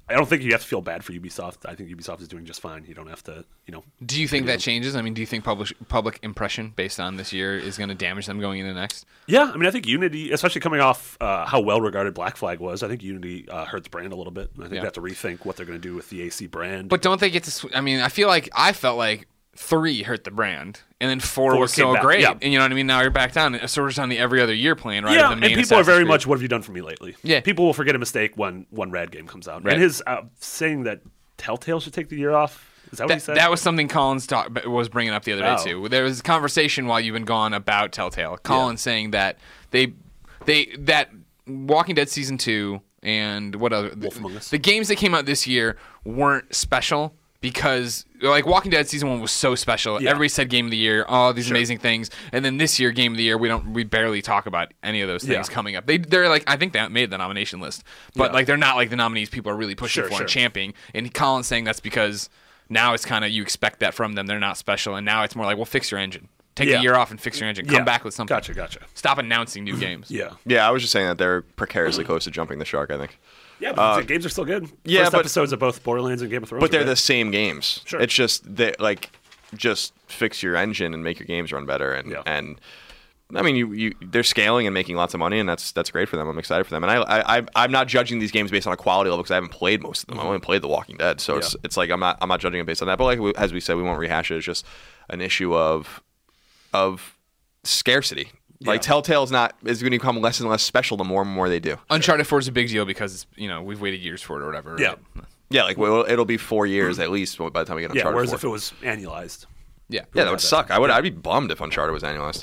I don't think you have to feel bad for Ubisoft. I think Ubisoft is doing just fine. You don't have to, Do you think that changes? I mean, do you think public impression based on this year is going to damage them going into next? Yeah, I mean, I think Unity, especially coming off how well regarded Black Flag was, I think Unity hurt the brand a little bit. I think they have to rethink what they're going to do with the AC brand. But don't they get to? I mean, I felt like 3 hurt the brand, and then 4 was came so back, great. yeah. And you know what I mean? Now you're back down. So we're just on the every other year plan, right? Yeah, The and main people are Assassin's very Creed. much, what have you done for me lately? Yeah. People will forget a mistake when one Rad game comes out. Right. And his saying that Telltale should take the year off, is that what he said? That was something Collins was bringing up the other day Oh. too. There was a conversation while you've been gone about Telltale. Collins saying that that Walking Dead season 2 and what other Wolf Among Us. the games that came out this year weren't special because like Walking Dead season 1 was so special. Yeah. Everybody said game of the year, all these amazing things, and then this year game of the year we barely talk about any of those things Yeah. coming up. They're like I think they made the nomination list, but like they're not like the nominees people are really pushing Sure, for and sure. championing. And Collins saying that's because now it's kind of you expect that from them. They're not special, and now it's more like, well, fix your engine. Take Yeah. a year off and fix your engine. Come Yeah. back with something. Gotcha. Stop announcing new games. Yeah. Yeah, I was just saying that they're precariously close to jumping the shark, I think. Yeah, but the games are still good. yeah, First but- episodes of both Borderlands and Game of Thrones. But they're are the great. same games. Sure. It's just just fix your engine and make your games run better. And I mean, they're scaling and making lots of money, and that's great for them. I'm excited for them. And I'm not judging these games based on a quality level because I haven't played most of them. I only played The Walking Dead, so it's like I'm not judging it based on that. But like as we said, we won't rehash it. It's just an issue of scarcity. Like Telltale is going to become less and less special the more and more they do. Uncharted 4 is a big deal because we've waited years for it or whatever. Yeah. Right? Yeah, like it'll be 4 years at least by the time we get Uncharted. whereas 4. if it was annualized. Yeah. Yeah, that would suck. I'd be bummed if Uncharted was annualized.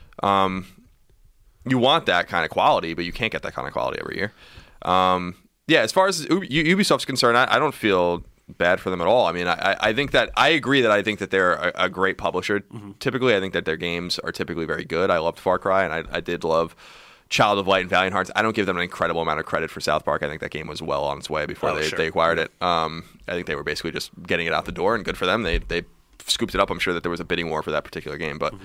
You want that kind of quality, but you can't get that kind of quality every year. Yeah, as far as Ubisoft's concerned, I don't feel bad for them at all. I mean, I think that I agree that I think that they're a great publisher. Typically, I think that their games are typically very good. I loved Far Cry, and I did love Child of Light and Valiant Hearts. I don't give them an incredible amount of credit for South Park. I think that game was well on its way before they acquired it. I think they were basically just getting it out the door, and good for them. They scooped it up. I'm sure that there was a bidding war for that particular game, but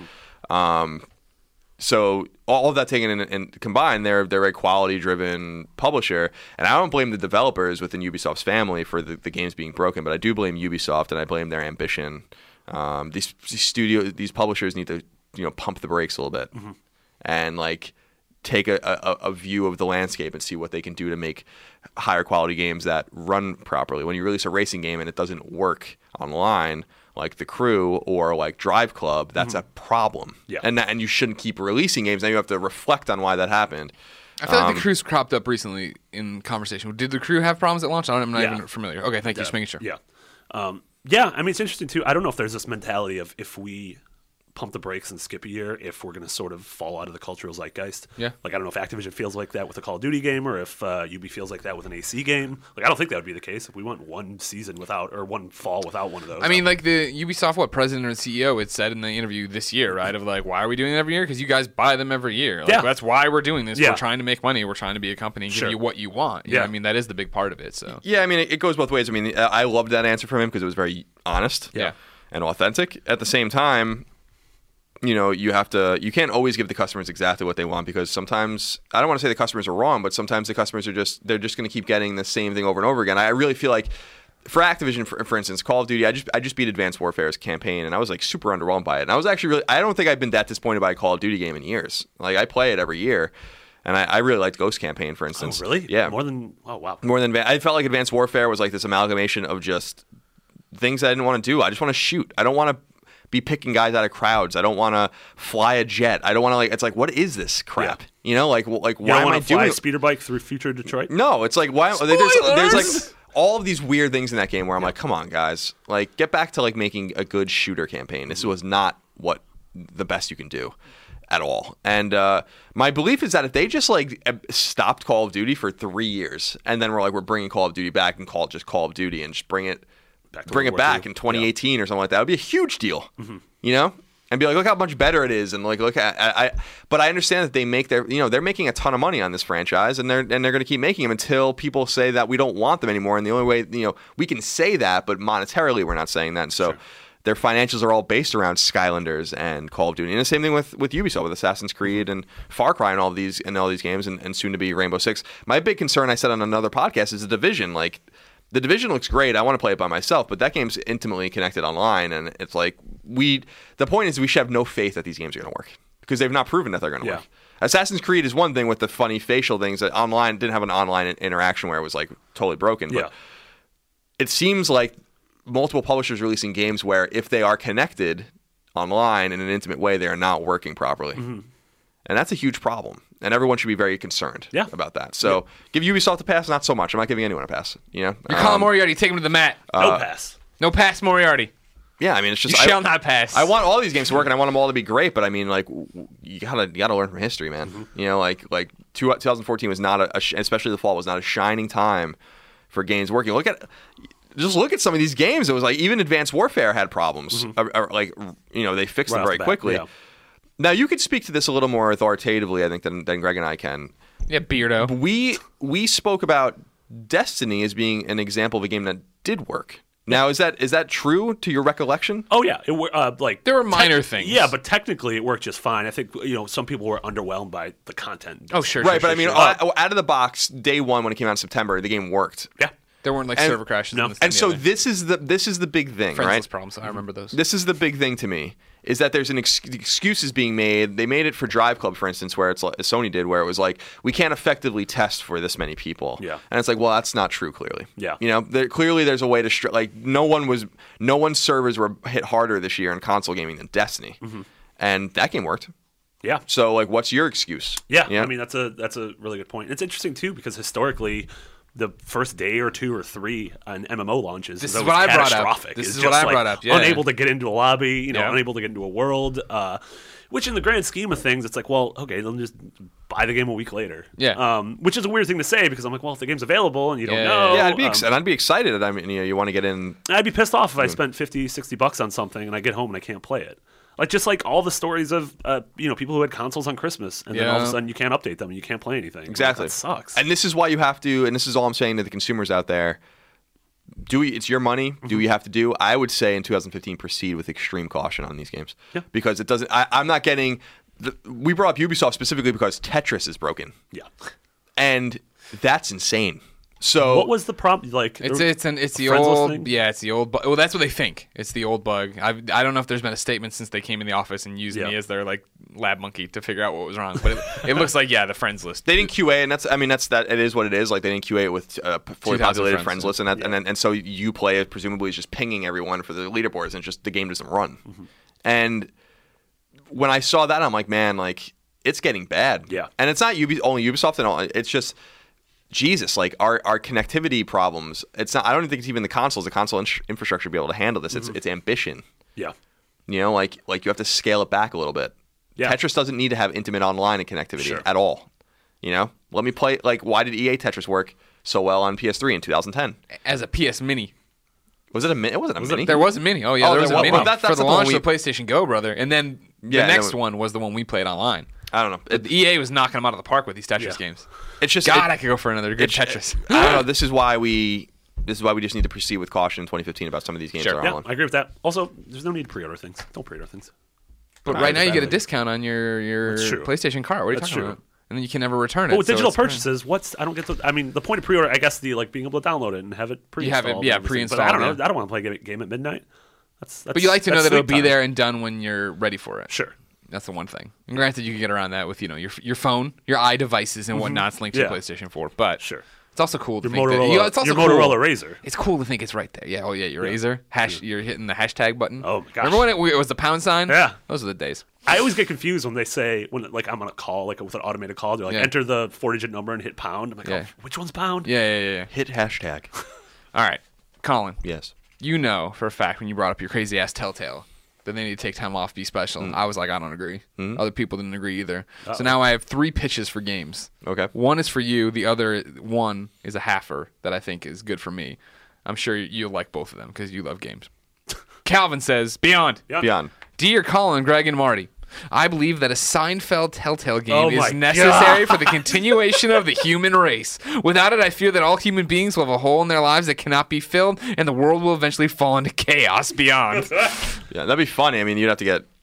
so all of that taken in and combined, they're a quality-driven publisher, and I don't blame the developers within Ubisoft's family for the games being broken, but I do blame Ubisoft and I blame their ambition. These publishers need to pump the brakes a little bit and like take a view of the landscape and see what they can do to make higher quality games that run properly. When you release a racing game and it doesn't work online, like The Crew or like Drive Club, that's a problem. Yeah. And you shouldn't keep releasing games. Now you have to reflect on why that happened. I feel like The Crew's cropped up recently in conversation. Did The Crew have problems at launch? I'm not even familiar. Okay, thank you. Just making sure. Yeah. I mean, it's interesting, too. I don't know if there's this mentality of if we pump the brakes and skip a year, if we're going to sort of fall out of the cultural zeitgeist. Yeah. Like, I don't know if Activision feels like that with a Call of Duty game or if UB feels like that with an AC game. Like, I don't think that would be the case if we went one season without, or one fall without one of those. I mean, like the Ubisoft, president or CEO had said in the interview this year, right? Of like, why are we doing it every year? Because you guys buy them every year. Like, Yeah. that's why we're doing this. Yeah. We're trying to make money. We're trying to be a company and give Sure. you what you want. You know what I mean, that is the big part of it. So Yeah, I mean, it goes both ways. I mean, I loved that answer from him because it was very honest and authentic. At the same time, you can't always give the customers exactly what they want because sometimes, I don't want to say the customers are wrong, but sometimes the customers they're just going to keep getting the same thing over and over again. I really feel like for Activision, for instance, Call of Duty, I just beat Advanced Warfare's campaign and I was like super underwhelmed by it. And I was actually I don't think I've been that disappointed by a Call of Duty game in years. Like I play it every year. And I really liked Ghost Campaign, for instance. Oh, really? Yeah. Wow. More than I felt like Advanced Warfare was like this amalgamation of just things I didn't want to do. I just want to shoot. I don't want to be picking guys out of crowds. I don't want to fly a jet. I don't want to it's like, what is this crap? Yeah. Like You why don't am I want to fly doing a speeder bike through future Detroit? No, it's like why there's like all of these weird things in that game where I'm like, come on guys, like get back to like making a good shooter campaign. This was not what the best you can do at all. And my belief is that if they just like stopped Call of Duty for 3 years and then we're bringing Call of Duty back and call it just Call of Duty and just bring it back in 2018 or something like that, it would be a huge deal. And be like, look how much better it is, and like look at but I understand that they make they're making a ton of money on this franchise, and they're going to keep making them until people say that we don't want them anymore. And the only way we can say that, but monetarily we're not saying that. And so their financials are all based around Skylanders and Call of Duty, and the same thing with Ubisoft, with Assassin's Creed and Far Cry and all these games, and soon to be Rainbow Six. My big concern, I said on another podcast, is The Division. Like, The Division looks great. I want to play it by myself, but that game's intimately connected online, and it's like the point is we should have no faith that these games are going to work because they've not proven that they're going to work. Assassin's Creed is one thing with the funny facial things that online didn't have an online interaction where it was like totally broken, but it seems like multiple publishers releasing games where if they are connected online in an intimate way, they are not working properly. And that's a huge problem. And everyone should be very concerned about that. So give Ubisoft a pass, not so much. I'm not giving anyone a pass. You know, You're calling Moriarty, take him to the mat. No pass. No pass, Moriarty. Yeah, I mean, it's just You shall not pass. I want all these games to work, and I want them all to be great. But I mean, like, you gotta learn from history, man. You know, like 2014 was not especially the fall was not a shining time for games working. Look at some of these games. It was like even Advanced Warfare had problems. Like, you know, they fixed them very quickly. Yeah. Now you could speak to this a little more authoritatively, I think, than Greg and I can. Yeah, beardo. We spoke about Destiny as being an example of a game that did work. Now, is that true to your recollection? Oh yeah, like there were minor things. Yeah, but technically it worked just fine. I think some people were underwhelmed by the content. Oh sure, right. Sure, but sure, I mean, sure. Out of the box, day one when it came out in September, the game worked. Yeah, there weren't like server crashes. No. And so this is the big thing, Friendsless right? problems. I remember those. This is the big thing to me. Is that there's excuses being made. They made it for Drive Club, for instance, where it's like Sony did, where it was like, we can't effectively test for this many people. Yeah. And it's like, well, that's not true, clearly. Yeah. You know, clearly there's a way to, like, no one's servers were hit harder this year in console gaming than Destiny. And that game worked. Yeah. So, like, what's your excuse? Yeah. You know? I mean, that's a really good point. It's interesting, too, because historically, the first day or two or three on MMO launches This is is what I brought up. catastrophic. This It's is what just, I brought up. Yeah. Unable to get into a lobby, Yeah. unable to get into a world, which in the grand scheme of things, it's like, well, okay, then just buy the game a week later. Yeah. Which is a weird thing to say because I'm like, well, if the game's available and you don't Yeah. know. Yeah, I'd be excited. I mean, you want to get in. I'd be pissed off if I spent $50-$60 on something and I get home and I can't play it. Like just like all the stories of people who had consoles on Christmas and then all of a sudden you can't update them and you can't play anything. Exactly. That sucks. And this is why you have to, and this is all I'm saying to the consumers out there. It's your money. Do you have to do? I would say in 2015, proceed with extreme caution on these games. Yeah. Because it doesn't. I'm not getting. We brought up Ubisoft specifically because Tetris is broken. Yeah. And that's insane. So What was the problem? Like It's the Friends old listening? it's the old bug. Well, that's what they think. It's the old bug. I don't know if there's been a statement since they came in the office and used me as their like lab monkey to figure out what was wrong. But it looks like the friends list. they didn't QA, and that's that. It is what it is. Like they didn't QA it with fully 2,000 populated friends friends list, and so you play it presumably is just pinging everyone for the leaderboards, and it's just the game doesn't run. And when I saw that, I'm like, man, like it's getting bad. Yeah. And it's not only Ubisoft and all. It's just Jesus, like our connectivity problems. It's not. I don't think it's even the consoles. The console infrastructure to be able to handle this. It's ambition. Yeah. You know, like you have to scale it back a little bit. Yeah. Tetris doesn't need to have intimate online and connectivity Sure. at all. You know, let me play. Like, why did EA Tetris work so well on PS3 in 2010? As a PS Mini. Was it a mini? It wasn't a mini. There was a Mini. Oh yeah, Oh, there was there a was. Mini Well, that's for the the launch one of the PlayStation Go, brother. And then the Yeah, next no, one was the one we played online. I don't know. EA was knocking them out of the park with these Tetris games. It's just God, I could go for another good it's- Tetris. I don't know. This is why we just need to proceed with caution in 2015 about some of these games Sure. that are Yeah, online. I agree with that. Also, there's no need to pre-order things. Don't pre-order things. But Nah, right now you get a badly. discount on your That's true. PlayStation card. What are you That's talking true. about? And then you can never return it. But with so digital it's fine. purchases, I don't get to. I mean, the point of pre-order, I guess, being able to download it and have it pre-installed. have it, and yeah, everything. pre-installed, But I don't know. yeah. I don't want to play a game at midnight. That's But you like to know that's that it'll sleep be time. there and done when you're ready for it. Sure. That's the one thing. And granted, you can get around that with your phone, your iDevices, and whatnot's linked to Yeah. PlayStation 4. But Sure. it's also cool to Your think that Motorola, it's also your cool. Motorola Razr. It's cool to think it's right there. Yeah. Oh yeah, your Razr. You're hitting the hashtag button. Oh, my gosh. Remember when it was the pound sign? Yeah. Those are the days. I always get confused when they say like I'm on a call, like with an automated call. They're like, Yeah. enter the 4-digit number and hit pound. I'm like, Yeah. oh, which one's pound? Yeah. Hit hashtag. All right, Colin. Yes. You know for a fact when you brought up your crazy ass Telltale that they need to take time off, be special. I was like, I don't agree. Other people didn't agree either. So now I have 3 pitches for games. Okay. One is for you. The other one is a halfer that I think is good for me. I'm sure you'll like both of them because you love games. Calvin says, Beyond. Beyond. Dear Colin, Greg, and Marty, I believe that a Seinfeld Telltale game Oh my is necessary for the continuation of the human race. Without it, I fear that all human beings will have a hole in their lives that cannot be filled, and the world will eventually fall into chaos beyond. Yeah, that'd be funny. I mean, you'd have to get.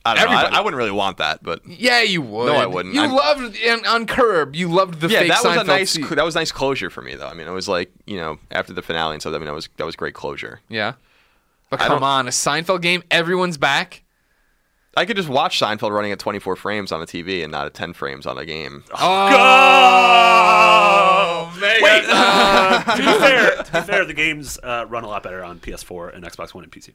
I don't know. Everybody. I wouldn't really want that, but Yeah, you would. No, I wouldn't. You I'm- loved on Curb. You loved the fake that was Seinfeld a nice scene. that was nice closure for me though. I mean, it was like, after the finale and stuff. I mean, that was great closure. Yeah. But I come don't- on, a Seinfeld game, everyone's back. I could just watch Seinfeld running at 24 frames on a TV and not at 10 frames on a game. Oh, man. Wait, to be fair, the games run a lot better on PS4 and Xbox One and PC.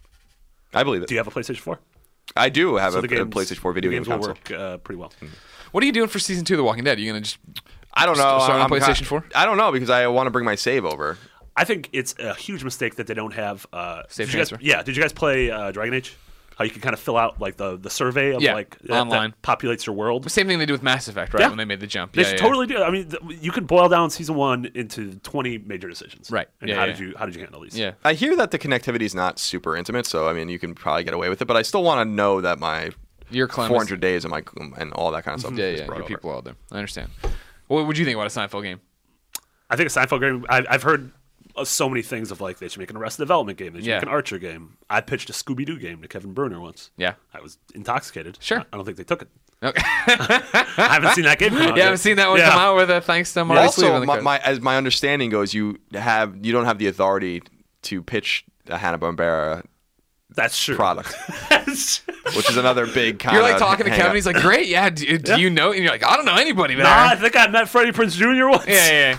I believe it. Do you have a PlayStation 4? I do have So a the games, PlayStation 4 video the game games will console. work pretty well. What are you doing for season 2 of The Walking Dead? Are you going to just I don't know. start on I'm PlayStation 4? I don't know because I want to bring my save over. I think it's a huge mistake that they don't have. Save did you guys, transfer? yeah. Did you guys play Dragon Age? How you can kind of fill out like the survey of Yeah, like online. that populates your world. Same thing they do with Mass Effect, right? Yeah. When they made the jump. They Yeah, should yeah. totally do. I mean, you could boil down season 1 into 20 major decisions. Right. And Yeah, how yeah. did you handle these? Yeah. I hear that the connectivity is not super intimate, so I mean, you can probably get away with it. But I still want to know that my Your clan 400 days and all that kind of stuff. Yeah, is yeah. brought Your over. people out there. I understand. What would you think about a Seinfeld game? I think a Seinfeld game. I've heard so many things of like they should make an Arrested Development game. They should Yeah. make an Archer game. I pitched a Scooby Doo game to Kevin Bruner once. Yeah. I was intoxicated. Sure. I don't think they took it. Okay. I haven't seen that game come out You yet. haven't seen that one Yeah. come out with a thanks to Marty Sleeve Also, on the credits. as my understanding goes, you don't have the authority to pitch a Hanna-Barbera That's true. product, That's- which is another big kind You're of like talking to Kevin. He's like, "Great, yeah. Do you know?" And you're like, "I don't know anybody there." Nah, I think I met Freddie Prinze Jr. once. Yeah.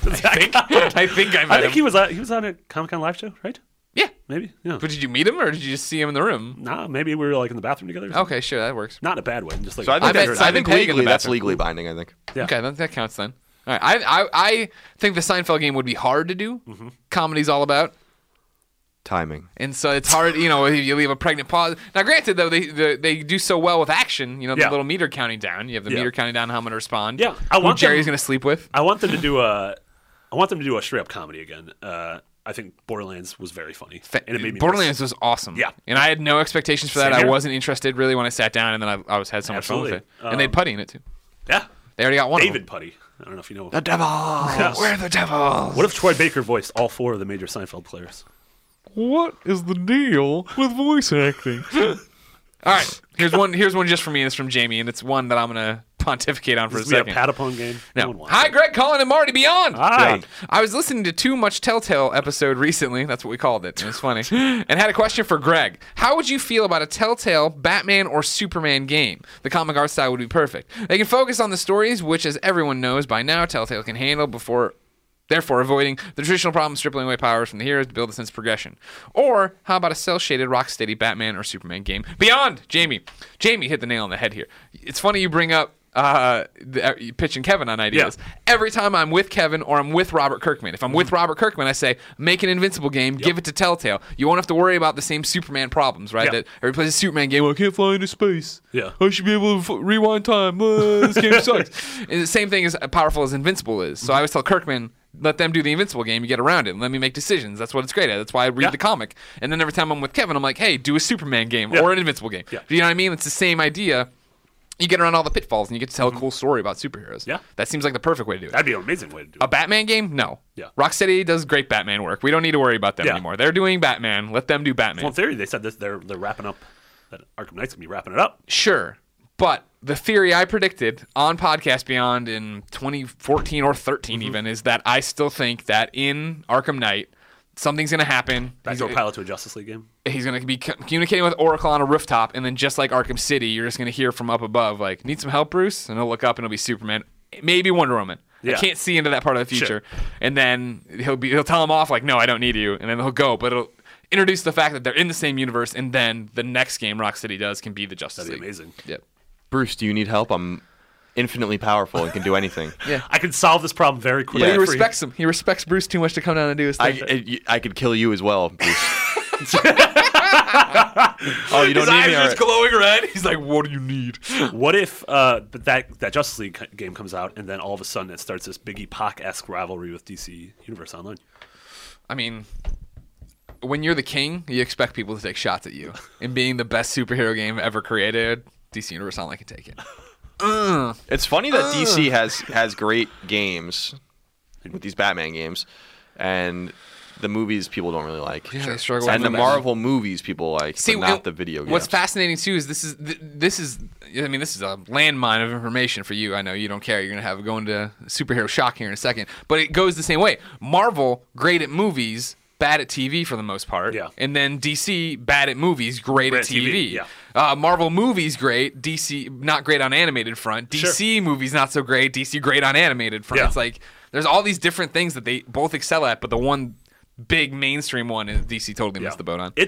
I think I met I think him. he was on a Comic-Con live show, right? Yeah. Maybe. Yeah. But did you meet him or did you just see him in the room? Nah, maybe we were like in the bathroom together. or something. Okay, sure, that works. Not in a bad way. Just like So I think, met that's, Simon I think Pegg in the legally that's bathroom. legally binding. I think. Yeah. Okay, that counts then. All right, I think the Seinfeld game would be hard to do. Mm-hmm. Comedy's all about. Timing. And so it's hard, you leave a pregnant pause. Now, granted, though, they do so well with action, the Yeah. little meter counting down. You have the Yeah. meter counting down how I'm going to respond. Yeah, I who want Jerry's them- going to sleep with. I want them to do a straight up comedy again. I think Borderlands was very funny, and it made me Borderlands was awesome. Yeah. And I had no expectations for that. Same I here. wasn't interested really when I sat down, and then I had so much fun with Absolutely. it. And they had Putty in it, too. Yeah, They already got one of David them. Putty. I don't know if you know. The devil. Yes. We're the devils. What if Troy Baker voiced all 4 of the major Seinfeld players? What is the deal with voice acting? All right, here's one just for me, and it's from Jamie, and it's one that I'm gonna pontificate on for This a would be a second. Patapon game. No one No. wants Hi, it. Greg, Colin, and Marty Beyond. Hi. I was listening to Too Much Telltale episode recently. That's what we called it. It was funny. And had a question for Greg. How would you feel about a Telltale Batman or Superman game? The comic art style would be perfect. They can focus on the stories, which, as everyone knows by now, Telltale can handle therefore avoiding the traditional problem stripping away powers from the heroes to build a sense of progression. Or how about a cel-shaded, rock-steady Batman or Superman game? Beyond! Jamie hit the nail on the head here. It's funny you bring up pitching Kevin on ideas. Yeah. Every time I'm with Kevin or I'm with Robert Kirkman, if I'm with Robert Kirkman, I say, make an Invincible game, give it to Telltale. You won't have to worry about the same Superman problems, right? Yeah. That everybody plays a Superman game, well, I can't fly into space. Yeah. I should be able to rewind time. This game sucks. And the same thing as powerful as Invincible is. So I always tell Kirkman, let them do the Invincible game. You get around it. Let me make decisions. That's what it's great at. That's why I read Yeah. the comic. And then every time I'm with Kevin, I'm like, hey, do a Superman game Yeah. or an Invincible game. Yeah. Do you know what I mean? It's the same idea. You get around all the pitfalls and you get to tell a cool story about superheroes. Yeah. That seems like the perfect way to do it. That'd be an amazing way to do A it. Batman game? No. Yeah. Rocksteady does great Batman work. We don't need to worry about them Yeah. anymore. They're doing Batman. Let them do Batman. Well, in theory, they said that they're wrapping up. That Arkham Knight's gonna be wrapping it up. Sure. But the theory I predicted on Podcast Beyond in 2014 or 13 even is that I still think that in Arkham Knight, something's going to happen. Backdoor pilot to a Justice League game. He's going to be communicating with Oracle on a rooftop, and then just like Arkham City, you're just going to hear from up above, like, need some help, Bruce? And he'll look up and it'll be Superman. Maybe Wonder Woman. I Yeah. can't see into that part of the future. And then he'll tell him off, like, no, I don't need you. And then he'll go, but it'll introduce the fact that they're in the same universe, and then the next game Rocksteady does can be the Justice That'd be League. amazing. Yep. Bruce, do you need help? I'm infinitely powerful and can do anything. Yeah. I can solve this problem very quickly. But he Yeah. respects him. He respects Bruce too much to come down and do his thing. I could kill you as well, Bruce. Oh, you don't His need eyes me. are All just right. glowing red. He's like, "What do you need?" What if that Justice League game comes out and then all of a sudden it starts this Biggie Pac-esque rivalry with DC Universe Online? I mean, when you're the king, you expect people to take shots at you. And being the best superhero game ever created, DC Universe Online can take it. It's funny that DC has great games with these Batman games, and the movies people don't really like. Yeah, they struggle And with the that. Marvel movies people like, but not the video games. What's fascinating too is this is I mean, this is a landmine of information for you. I know you don't care. You're gonna go into superhero shock here in a second, but it goes the same way. Marvel, great at movies, bad at TV for the most part. Yeah. And then DC, bad at movies, great at TV. Yeah. Marvel movies great, DC not great on animated front. DC movies not so great, DC great on animated front. Yeah. It's like there's all these different things that they both excel at, but the one big mainstream one is DC totally missed the boat on.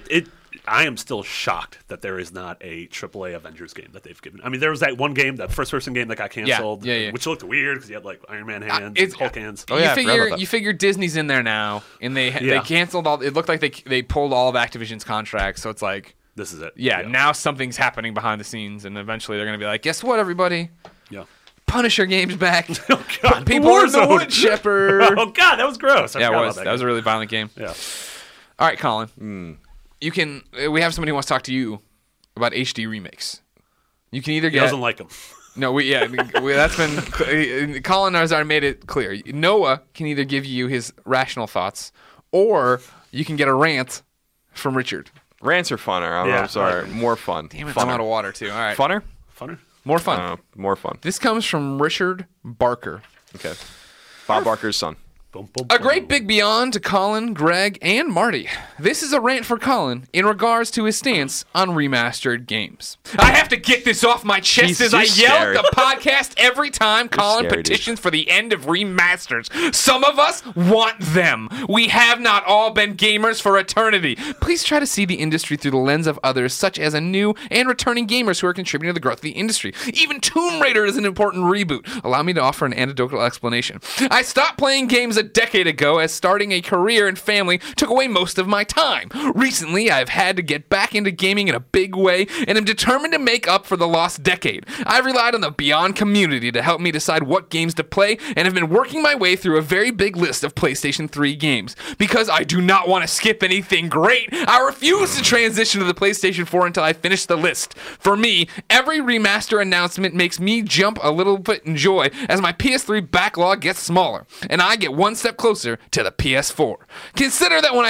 I am still shocked that there is not a AAA Avengers game that they've given. I mean, there was that one game, that first-person game that got canceled, which looked weird because you had like Iron Man hands, and Hulk hands. Oh, yeah, you figure Disney's in there now, and they canceled all. It looked like they pulled all of Activision's contracts, so it's like this is it. Yeah, now something's happening behind the scenes, and eventually they're going to be like, guess what, everybody? Yeah. Punisher games back. Oh God, people are in the Wood Shepherd. Oh God, that was gross. Yeah, it was. That was a really violent game. Yeah. All right, Colin. You can. We have somebody who wants to talk to you about HD remakes. You can either He get. doesn't like them. No, that's been. Colin Nazar made it clear. Noah can either give you his rational thoughts, or you can get a rant from Richard. Rants are funner. I'm sorry. More fun. Damn it, funner. I'm out of water too. All right. Funner? Funner? More fun. More fun. This comes from Richard Barker. Okay. Bob Barker's son. Boom, boom, A boom. great big beyond to Colin, Greg, and Marty. This is a rant for Colin in regards to his stance on remastered games. I have to get this off my chest as I yell at the podcast every time Colin petitions for the end of remasters. Some of us want them. We have not all been gamers for eternity. Please try to see the industry through the lens of others, such as a new and returning gamers who are contributing to the growth of the industry. Even Tomb Raider is an important reboot. Allow me to offer an anecdotal explanation. I stopped playing games a decade ago as starting a career and family took away most of my time. Recently, I've had to get back into gaming in a big way and am determined to make up for the lost decade. I've relied on the Beyond community to help me decide what games to play and have been working my way through a very big list of PlayStation 3 games. Because I do not want to skip anything great, I refuse to transition to the PlayStation 4 until I finish the list. For me, every remaster announcement makes me jump a little bit in joy as my PS3 backlog gets smaller, and I get one step closer to the PS4. Consider that when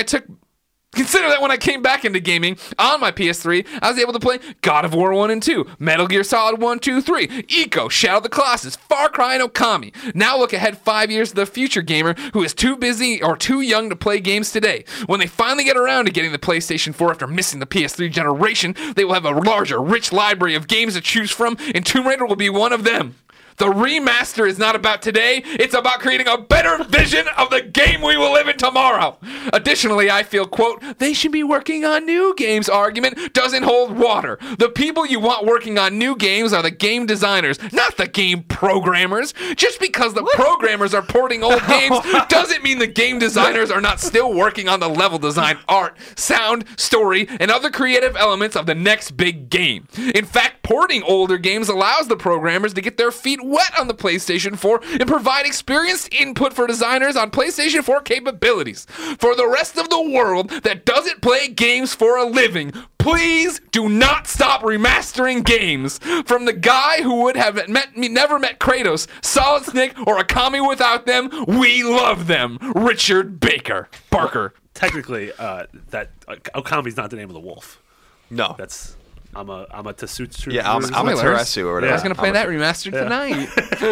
I came back into gaming on my PS3, I was able to play God of War 1 and 2, Metal Gear Solid 1, 2, 3, Ico, Shadow of the Colossus, Far Cry, and Okami. Now look ahead 5 years to the future gamer who is too busy or too young to play games today. When they finally get around to getting the PlayStation 4 after missing the PS3 generation, they will have a larger, rich library of games to choose from, and Tomb Raider will be one of them. The remaster is not about today, it's about creating a better vision of the game we will live in tomorrow. Additionally, I feel, quote, they should be working on new games argument doesn't hold water. The people you want working on new games are the game designers, not the game programmers. Just because the programmers are porting old games doesn't mean the game designers are not still working on the level design, art, sound, story, and other creative elements of the next big game. In fact, porting older games allows the programmers to get their feet wet on the PlayStation 4 and provide experienced input for designers on PlayStation 4 capabilities. For the rest of the world that doesn't play games for a living, please do not stop remastering games. From the guy who would have never met Kratos, Solid Snake, or Okami without them, we love them. Richard Barker. Technically, that Okami's not the name of the wolf. No. That's Amatsutsu. Yeah, Amaterasu or whatever. I was going to play that remastered tonight.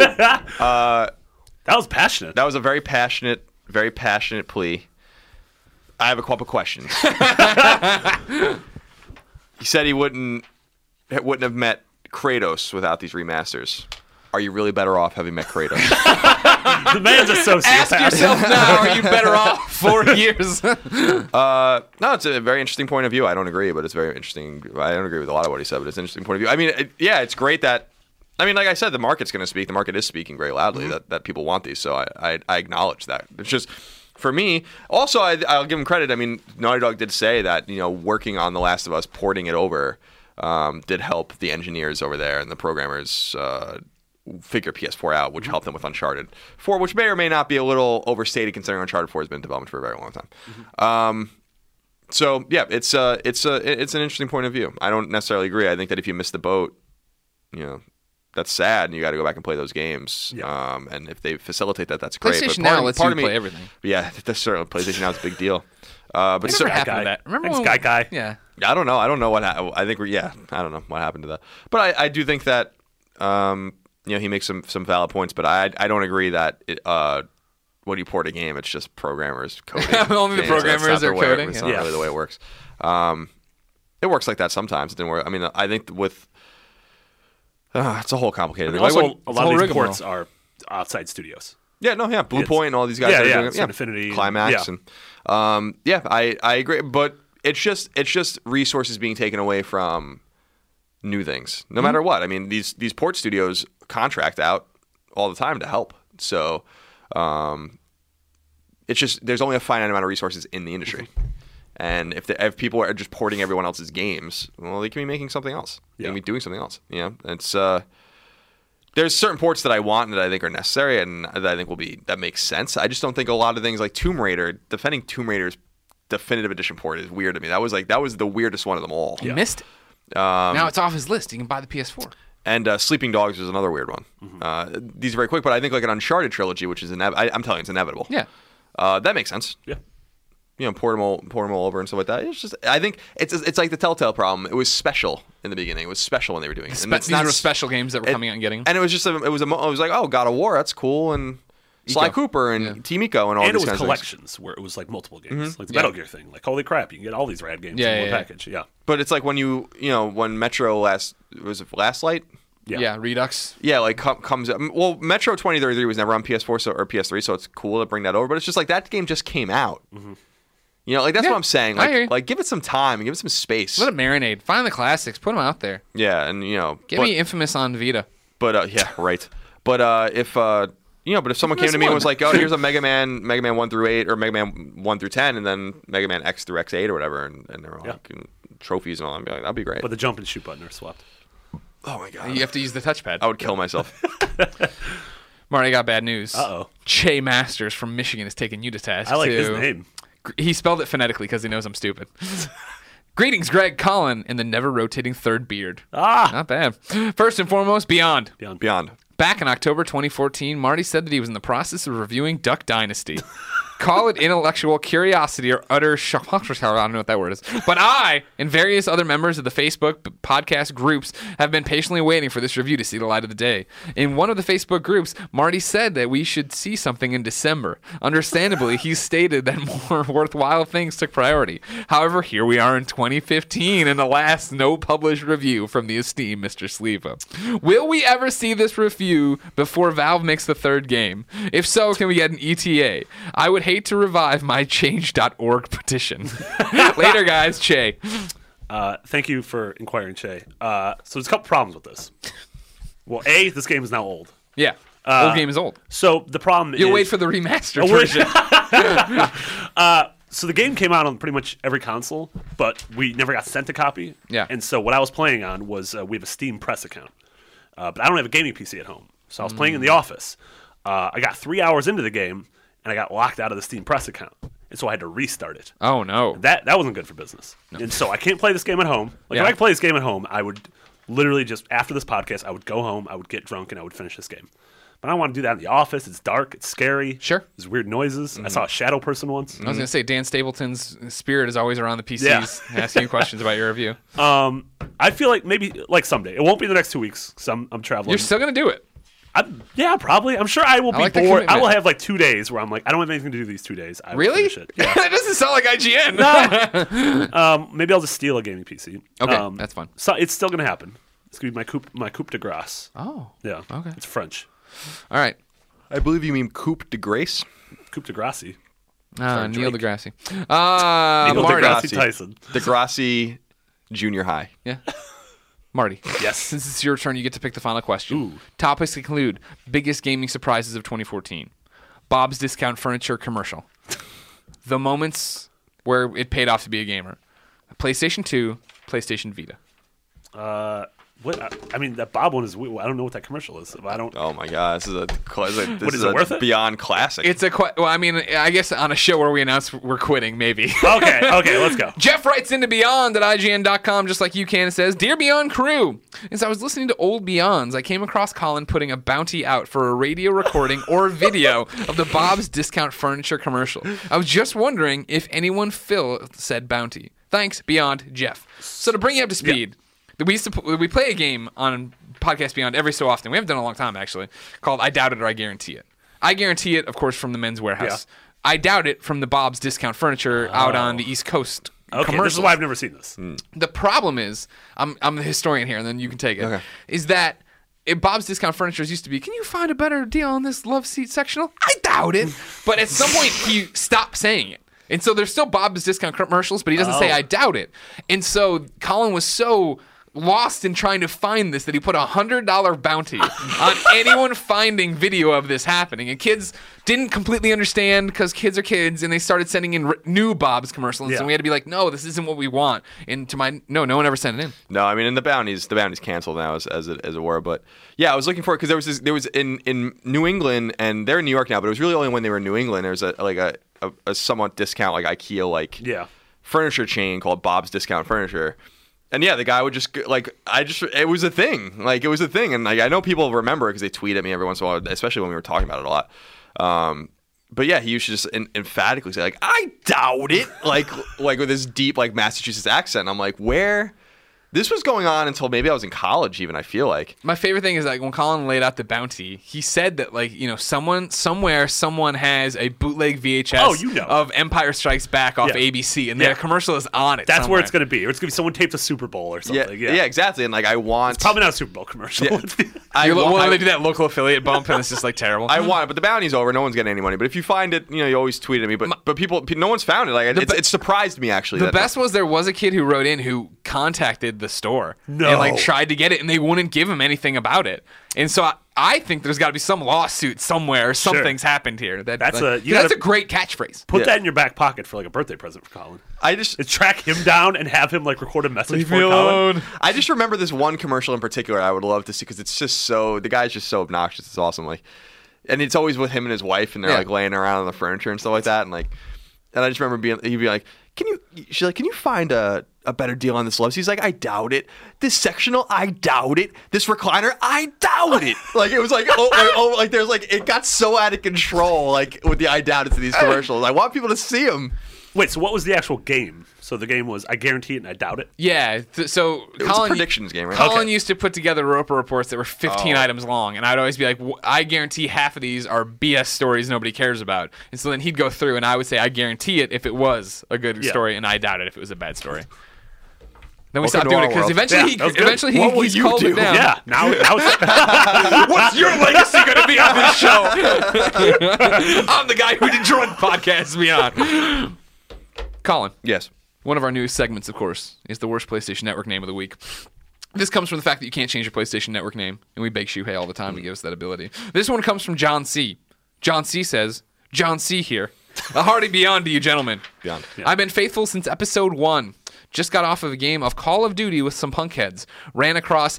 That was passionate. That was a very passionate plea. I have a couple questions. He said he wouldn't have met Kratos without these remasters. Are you really better off having met Kratos? The man's a sociopath. Ask yourself now, are you better off 4 years? No, it's a very interesting point of view. I don't agree, but it's very interesting. I don't agree with a lot of what he said, but it's an interesting point of view. I mean, it's great that, like I said, the market's going to speak. The market is speaking very loudly that people want these, so I acknowledge that. It's just, for me, also, I'll give him credit. I mean, Naughty Dog did say that, working on The Last of Us, porting it over, did help the engineers over there and the programmers figure PS4 out, which helped them with Uncharted 4, which may or may not be a little overstated considering Uncharted 4 has been in development for a very long time. So yeah, it's an interesting point of view. I don't necessarily agree. I think that if you miss the boat, that's sad, and you got to go back and play those games. Yeah. And if they facilitate that, that's great. PlayStation but Now lets you play everything. Yeah, that's certainly PlayStation Now is a big deal. But Whatever happened to that? Remember when Guy? Yeah. I don't know. I don't know what I think. I don't know what happened to that. But I do think that he makes some valid points. But I don't agree that when you port a game, it's just programmers coding. Only the programmers are coding. It's not really the way it works. It works like that sometimes. It didn't work. I mean, I think with it's a whole complicated thing. Also, Like a lot of these ports are outside studios. Blue Point and all these guys. Yeah, are yeah, doing it's it. Infinity, Climax, and- I agree. But it's just resources being taken away from new things, no matter what. I mean, these port studios contract out all the time to help. So it's just there's only a finite amount of resources in the industry. And if people are just porting everyone else's games, well, they can be making something else. They can be doing something else. It's there's certain ports that I want and that I think are necessary and that I think that makes sense. I just don't think a lot of things like Tomb Raider, defending Tomb Raider's definitive edition port is weird to me. That was the weirdest one of them all. He missed it. Now it's off his list. You can buy the PS4. And Sleeping Dogs is another weird one. These are very quick, but I think like an Uncharted trilogy, which is I'm telling you, it's inevitable. Yeah. That makes sense. Yeah. Port them all over and stuff like that. It's just, I think it's like the Telltale problem. It was special in the beginning. It was special when they were doing it. These were special games that were coming out and getting. And it was just, it was like, oh, God of War, that's cool, and Sly Cooper and Team Eco and all and these it was kinds collections where it was like multiple games, like the Metal Gear thing. Like, holy crap, you can get all these rad games in one package. Yeah. But it's like when when Metro Last Light? Yeah, Redux. Yeah, like comes up. Well, Metro 2033 was never on PS4 or PS3, so it's cool to bring that over. But it's just like that game just came out. That's what I'm saying. I hear you. Like, give it some time, give it some space. Let it marinate. Find the classics. Put them out there. Yeah, and Give me Infamous on Vita. But yeah, right. But if someone came to me and was like, "Oh, here's a Mega Man 1 through 8, or Mega Man 1 through 10, and then Mega Man X through X8 or whatever," and they're like trophies and all, I'd be like, "That'd be great." But the jump and shoot button are swapped. Oh my god, You have to use the touchpad. I would kill myself. Marty, I got bad news. Uh-oh. Che Masters from Michigan is taking you to task. I like his name. He spelled it phonetically because he knows I'm stupid. Greetings, Greg, Colin, and the never-rotating third beard. Not bad. First and foremost, Beyond. Beyond. Back in October 2014, Marty said that he was in the process of reviewing Duck Dynasty. Call it intellectual curiosity or utter shock. I don't know what that word is. But I and various other members of the Facebook podcast groups have been patiently waiting for this review to see the light of the day. In one of the Facebook groups, Marty said that we should see something in December. Understandably, he stated that more worthwhile things took priority. However, here we are in 2015 and alas, no published review from the esteemed Mr. Sleva. Will we ever see this review before Valve makes the third game? If so, can we get an ETA? I would hate to revive my change.org petition. Later, guys. Che. Thank you for inquiring, Che. So there's a couple problems with this. Well, A, this game is now old. Yeah. Old game is old. So the problem is... You'll wait for the remastered version. So the game came out on pretty much every console, but we never got sent a copy. Yeah. And so what I was playing on was we have a Steam Press account. But I don't have a gaming PC at home. So I was playing in the office. I got 3 hours into the game, and I got locked out of the Steam Press account. And so I had to restart it. Oh, no. That wasn't good for business. No. And so I can't play this game at home. Like, if I could play this game at home, I would literally just, after this podcast, I would go home, I would get drunk, and I would finish this game. But I don't want to do that in the office. It's dark. It's scary. Sure. There's weird noises. I saw a shadow person once. I was going to say, Dan Stapleton's spirit is always around the PCs asking you questions about your review. I feel like maybe like someday. It won't be the next 2 weeks because I'm traveling. You're still going to do it. Yeah, probably. I'm sure I will be like bored. I will have like 2 days where I'm like, I don't have anything to do these 2 days. I will Really? finish it. Yeah. That doesn't sound like IGN. Maybe I'll just steal a gaming PC. Okay, that's fun. So it's still going to happen. It's going to be my coupe de grace. Oh. Yeah. Okay. It's French. All right. I believe you mean Coupe de Grace. Coupe de grace. Neil Drake. deGrasse. Neil Marty. deGrasse Tyson. Degrassi Junior High. Yeah. Marty. Yes. Since it's your turn, you get to pick the final question. Ooh. Topics include biggest gaming surprises of 2014, Bob's Discount Furniture commercial, the moments where it paid off to be a gamer, PlayStation 2, PlayStation Vita. What? I mean, that Bob one is. I don't know what that commercial is. I don't. Oh my god, this is a What, is it worth it? beyond classic. It's well, I mean, I guess on a show where we announce we're quitting, maybe. Okay, let's go. Jeff writes into Beyond at IGN.com just like you can and says, Dear Beyond crew, as I was listening to old Beyonds, I came across Colin putting a bounty out for a radio recording or video of the Bob's Discount Furniture commercial. I was just wondering if anyone filled said bounty. Thanks, Beyond, Jeff. So to bring you up to speed, we play a game on Podcast Beyond every so often. We haven't done it in a long time, actually, called I Doubt It or I Guarantee It. I guarantee it, of course, from the Men's Warehouse. Yeah. I doubt it from the Bob's Discount Furniture out on the East Coast. Okay, this is why I've never seen this. The problem is, I'm the historian here, and then you can take it, is that Bob's Discount Furniture used to be, can you find a better deal on this love seat sectional? I doubt it. But at some point, he stopped saying it. And so there's still Bob's Discount commercials, but he doesn't say, I doubt it. And so Colin was so lost in trying to find this that he put a $100 bounty on anyone finding video of this happening. And kids didn't completely understand because kids are kids, and they started sending in new Bob's commercials. And we had to be like, no, this isn't what we want. And no one ever sent it in. No, I mean, and the bounty's canceled now as it were. But yeah, I was looking for it because there was in New England, and they're in New York now, but it was really only when they were in New England. There was a somewhat discount, like IKEA furniture chain called Bob's Discount Furniture. And yeah, the guy would just it was a thing. Like, it was a thing. And like, I know people remember it because they tweet at me every once in a while, especially when we were talking about it a lot. But yeah, he used to just emphatically say, like, I doubt it. like with this deep, like, Massachusetts accent. And I'm like, where? This was going on until maybe I was in college even, I feel like. My favorite thing is, like, when Colin laid out the bounty, he said that, like, someone has a bootleg VHS of Empire Strikes Back off ABC, and their commercial is on it. That's somewhere. where it's going to be. Or it's going to be someone taped a Super Bowl or something. Yeah, exactly. And, like, it's probably not a Super Bowl commercial. Yeah. They do that local affiliate bump, and it's just, like, terrible. I want it, but the bounty's over. No one's getting any money. But if you find it, you always tweet at me. But people, no one's found it. Like, it surprised me, actually. The best was there was a kid who wrote in who contacted the store. And like tried to get it, and they wouldn't give him anything about it. And so I think there's got to be some lawsuit somewhere. Something's happened here. That's a great catchphrase. Put that in your back pocket for like a birthday present for Colin. Track him down and have him like record a message for Colin. I just remember this one commercial in particular I would love to see because it's just the guy's just so obnoxious. It's awesome. Like, and it's always with him and his wife, and they're like laying around on the furniture and stuff like that. And like, and I just remember he'd be like, she's like, can you find a better deal on this love seat? He's like, I doubt it. This sectional, I doubt it. This recliner, I doubt it. Like, it was like, like there's like, it got so out of control, like with the I doubt it to these commercials. I want people to see them. Wait, so what was the actual game? So the game was I guarantee it and I doubt it? Yeah. So it was a predictions game, right? Colin used to put together Roper reports that were 15 items long, and I'd always be like, I guarantee half of these are BS stories nobody cares about. And so then he'd go through, and I would say, I guarantee it if it was a good story, and I doubt it if it was a bad story. Then we stopped doing it because eventually he's called it down. Yeah. Now what's your legacy going to be on this show? I'm the guy who joined Podcast Beyond. Colin. Yes. One of our new segments, of course, is the worst PlayStation Network name of the week. This comes from the fact that you can't change your PlayStation Network name, and we beg Shuhei all the time to give us that ability. This one comes from John C. John C says, John C here. A hearty beyond to you, gentlemen. Beyond. Yeah. I've been faithful since episode 1. Just got off of a game of Call of Duty with some punkheads. Ran across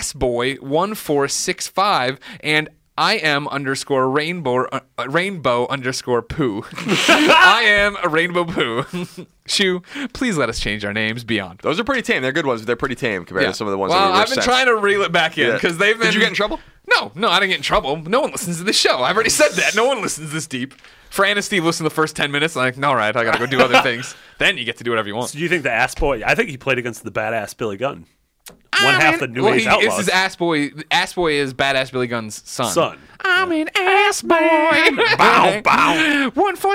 Assboy1465 and IM_rainbow_poo. I am a rainbow poo. Shu, please let us change our names beyond. Those are pretty tame. They're good ones. They're pretty tame compared to some of the ones that we I've been trying to reel it back in because they've been. Did you get in trouble? No, I didn't get in trouble. No one listens to this show. I've already said that. No one listens this deep. Fran and Steve listen to the first 10 minutes. I'm like, all right, I got to go do other things. Then you get to do whatever you want. So do you think the ass boy? I think he played against the badass Billy Gunn. Half the New Age Outlaws. This is Ass Boy. Ass Boy is Badass Billy Gunn's son. I'm an ass boy. Bow, bow.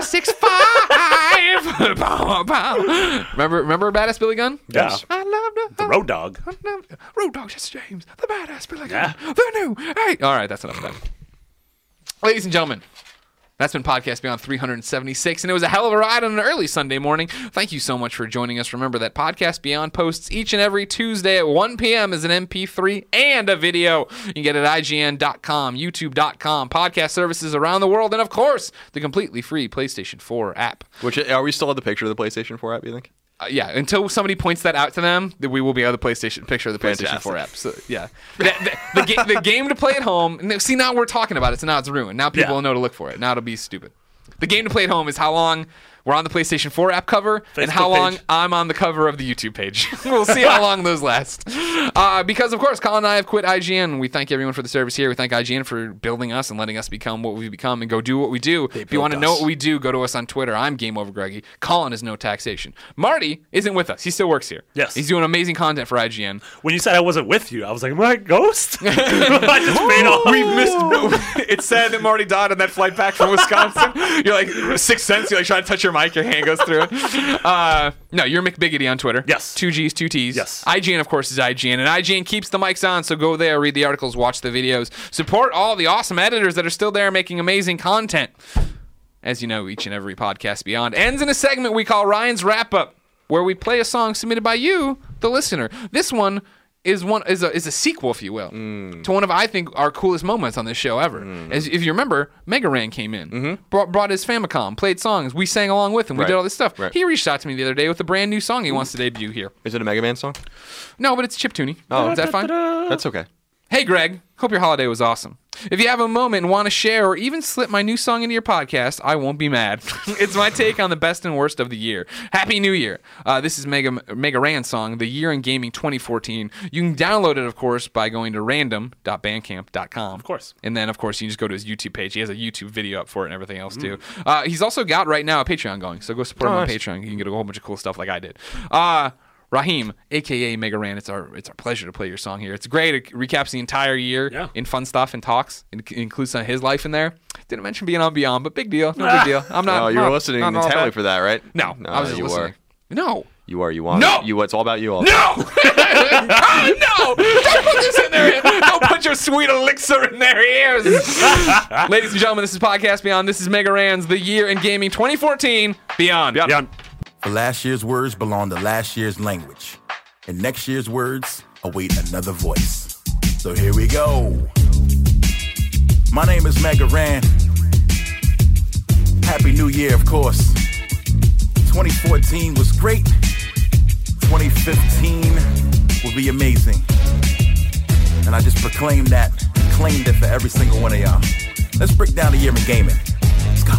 1465. Bow, bow. Remember Badass Billy Gunn? Yeah. I loved the Road Dog. Road Dog, Jesse James. The Badass Billy Gunn. The new. Hey. All right, that's enough of that. Ladies and gentlemen, that's been Podcast Beyond 376, and it was a hell of a ride on an early Sunday morning. Thank you so much for joining us. Remember that Podcast Beyond posts each and every Tuesday at 1 p.m. as an MP3 and a video. You can get it at IGN.com, YouTube.com, podcast services around the world, and of course, the completely free PlayStation 4 app. Which, are we still at the picture of the PlayStation 4 app, you think? Yeah, until somebody points that out to them, that we will be on the PlayStation picture of the PlayStation 4 app. So, yeah, the game to play at home. See, now we're talking about it, so now it's ruined. Now people will know to look for it. Now it'll be stupid. The game to play at home is how long we're on the PlayStation 4 app cover and how long I'm on the cover of the YouTube page. We'll see how long those last. Because, of course, Colin and I have quit IGN. We thank everyone for the service here. We thank IGN for building us and letting us become what we've become and go do what we do. If you want to know what we do, go to us on Twitter. I'm Game Over Greggy. Colin is No Taxation. Marty isn't with us. He still works here. Yes. He's doing amazing content for IGN. When you said I wasn't with you, I was like, am I a ghost? I just made off. We missed. It's sad that Marty died on that flight back from Wisconsin. You're like, Sixth Sense, you're like trying to touch your mic, your hand goes through it. No, you're McBiggity on Twitter. Yes. 2 G's, 2 T's. Yes. IGN, of course, is IGN. And IGN keeps the mics on, so go there, read the articles, watch the videos. Support all the awesome editors that are still there making amazing content. As you know, each and every podcast beyond ends in a segment we call Ryan's Wrap-Up, where we play a song submitted by you, the listener. This one is a sequel, if you will, to one of, I think, our coolest moments on this show ever. As if you remember, Mega Ran came in, brought his Famicom, played songs, we sang along with him, we did all this stuff. He reached out to me the other day with a brand new song he wants to debut here. Is it a Mega Man song? No, but it's chiptune. Oh, is that fine? That's okay. Hey, Greg. Hope your holiday was awesome. If you have a moment and want to share or even slip my new song into your podcast, I won't be mad. It's my take on the best and worst of the year. Happy New Year. This is Mega Ran's song, The Year in Gaming 2014. You can download it, of course, by going to random.bandcamp.com. Of course. And then, of course, you can just go to his YouTube page. He has a YouTube video up for it and everything else, too. He's also got, right now, a Patreon going, so go support him on Patreon. You can get a whole bunch of cool stuff like I did. Raheem, a.k.a. Mega Ran, it's our pleasure to play your song here. It's great. It recaps the entire year in fun stuff and talks. It includes some of his life in there. Didn't mention being on Beyond, but big deal. No big deal. I'm not. Oh, you were listening intently for that, right? No, I was just listening. No. You are. You want. No. It's all about you all. No. No. Don't put this in their ears. Don't put your sweet elixir in their ears. Ladies and gentlemen, this is Podcast Beyond. This is Mega Ran's The Year in Gaming 2014 Beyond. For last year's words belong to last year's language, and next year's words await another voice. So here we go. My name is Mega Ran. Happy New Year, of course. 2014 was great. 2015 will be amazing. And I just proclaimed that, claimed it for every single one of y'all. Let's break down the year in gaming. Let's go.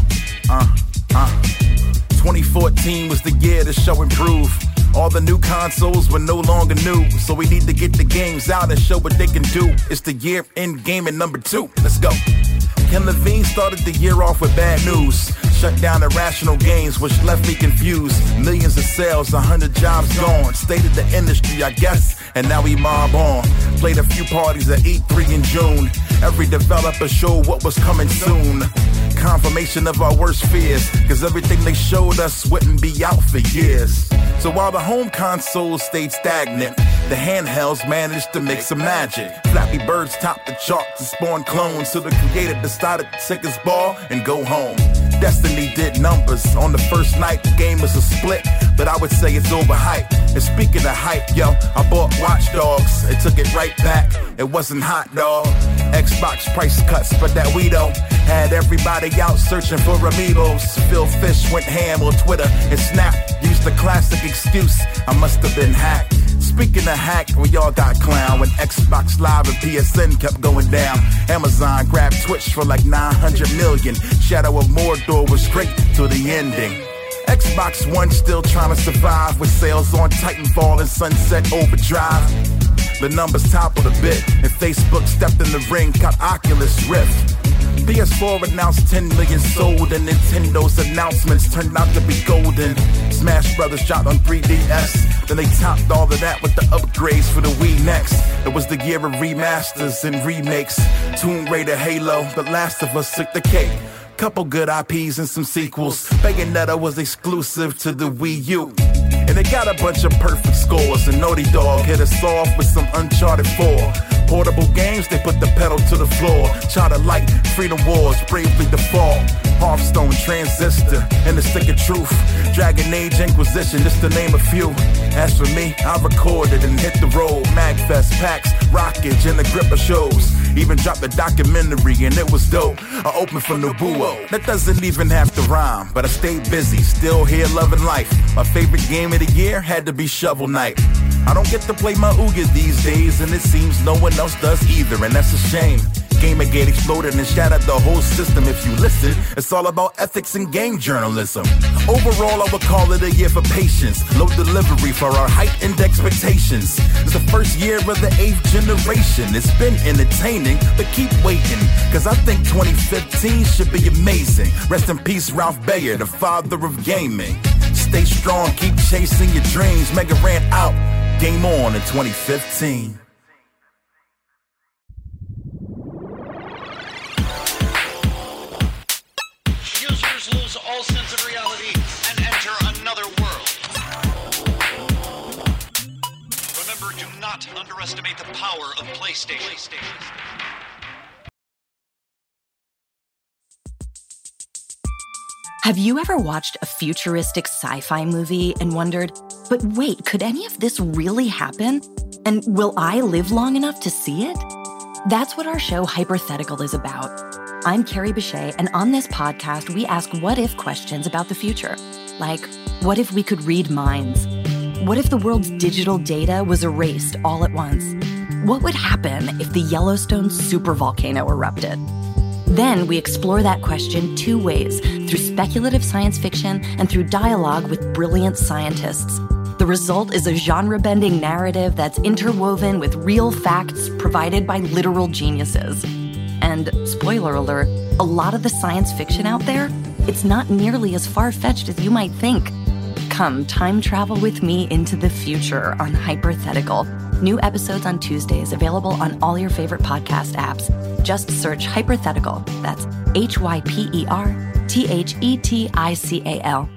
2014 was the year the show improved. All the new consoles were no longer new, so we need to get the games out and show what they can do. It's the year in gaming number 2. Let's go. Ken Levine started the year off with bad news. Shut down Irrational Games, which left me confused. Millions of sales, 100 jobs gone. State of the industry, I guess, and now we mob on. Played a few parties at E3 in June. Every developer showed what was coming soon. Confirmation of our worst fears, cause everything they showed us wouldn't be out for years. So while the home consoles stayed stagnant, the handhelds managed to make some magic. Flappy Birds topped the charts and spawned clones, so the creator decided to take his ball and go home. Destiny did numbers. On the first night, the game was a split, but I would say it's overhyped. And speaking of hype, yo, I bought Watch Dogs and took it right back. It wasn't hot, dog. Xbox price cuts, but that we don't. Had everybody out searching for amiibos. Phil Fish went ham on Twitter and Snap used the classic excuse, I must have been hacked. Speaking of hack, we all got clown when Xbox Live and PSN kept going down. Amazon grabbed Twitch for like 900 million. Shadow of Mordor was great till the ending. Xbox One still trying to survive with sales on Titanfall and Sunset Overdrive. The numbers toppled a bit, and Facebook stepped in the ring, got Oculus Rift. PS4 announced 10 million sold, and Nintendo's announcements turned out to be golden. Smash Brothers dropped on 3DS, then they topped all of that with the upgrades for the Wii next. It was the year of remasters and remakes. Tomb Raider, Halo, The Last of Us took the cake. Couple good IPs and some sequels. Bayonetta was exclusive to the Wii U. And it got a bunch of perfect scores, and Naughty Dog hit us off with some Uncharted 4. Portable games, they put the pedal to the floor. Charter Light, Freedom Wars, Bravely Default. Hearthstone, Transistor, and the Stick of Truth. Dragon Age, Inquisition, just to name a few. As for me, I recorded and hit the road. Magfest, PAX, Rockage, and the Gripper shows. Even dropped a documentary and it was dope. I opened for Nobuo. That doesn't even have to rhyme, but I stayed busy, still here loving life. My favorite game of the year had to be Shovel Knight. I don't get to play my Ouya these days, and it seems no one else does either, and that's a shame. Gamergate exploded and shattered the whole system. If you listen, it's all about ethics and game journalism. Overall, I would call it a year for patience, low delivery for our heightened expectations. It's the first year of the 8th generation. It's been entertaining, but keep waiting, cause I think 2015 should be amazing. Rest in peace, Ralph Bayer, the father of gaming. Stay strong, keep chasing your dreams. Mega ran out, game on in 2015. Users lose all sense of reality and enter another world. Remember, do not underestimate the power of PlayStation. Have you ever watched a futuristic sci-fi movie and wondered, but wait, could any of this really happen? And will I live long enough to see it? That's what our show Hypothetical is about. I'm Carrie Bechet, and on this podcast, we ask what-if questions about the future. Like, what if we could read minds? What if the world's digital data was erased all at once? What would happen if the Yellowstone supervolcano erupted? Then we explore that question two ways, through speculative science fiction and through dialogue with brilliant scientists. The result is a genre-bending narrative that's interwoven with real facts provided by literal geniuses. And, spoiler alert, a lot of the science fiction out there, it's not nearly as far-fetched as you might think. Come time travel with me into the future on Hypothetical. New episodes on Tuesdays, available on all your favorite podcast apps. Just search Hypothetical. That's Hyperthetical.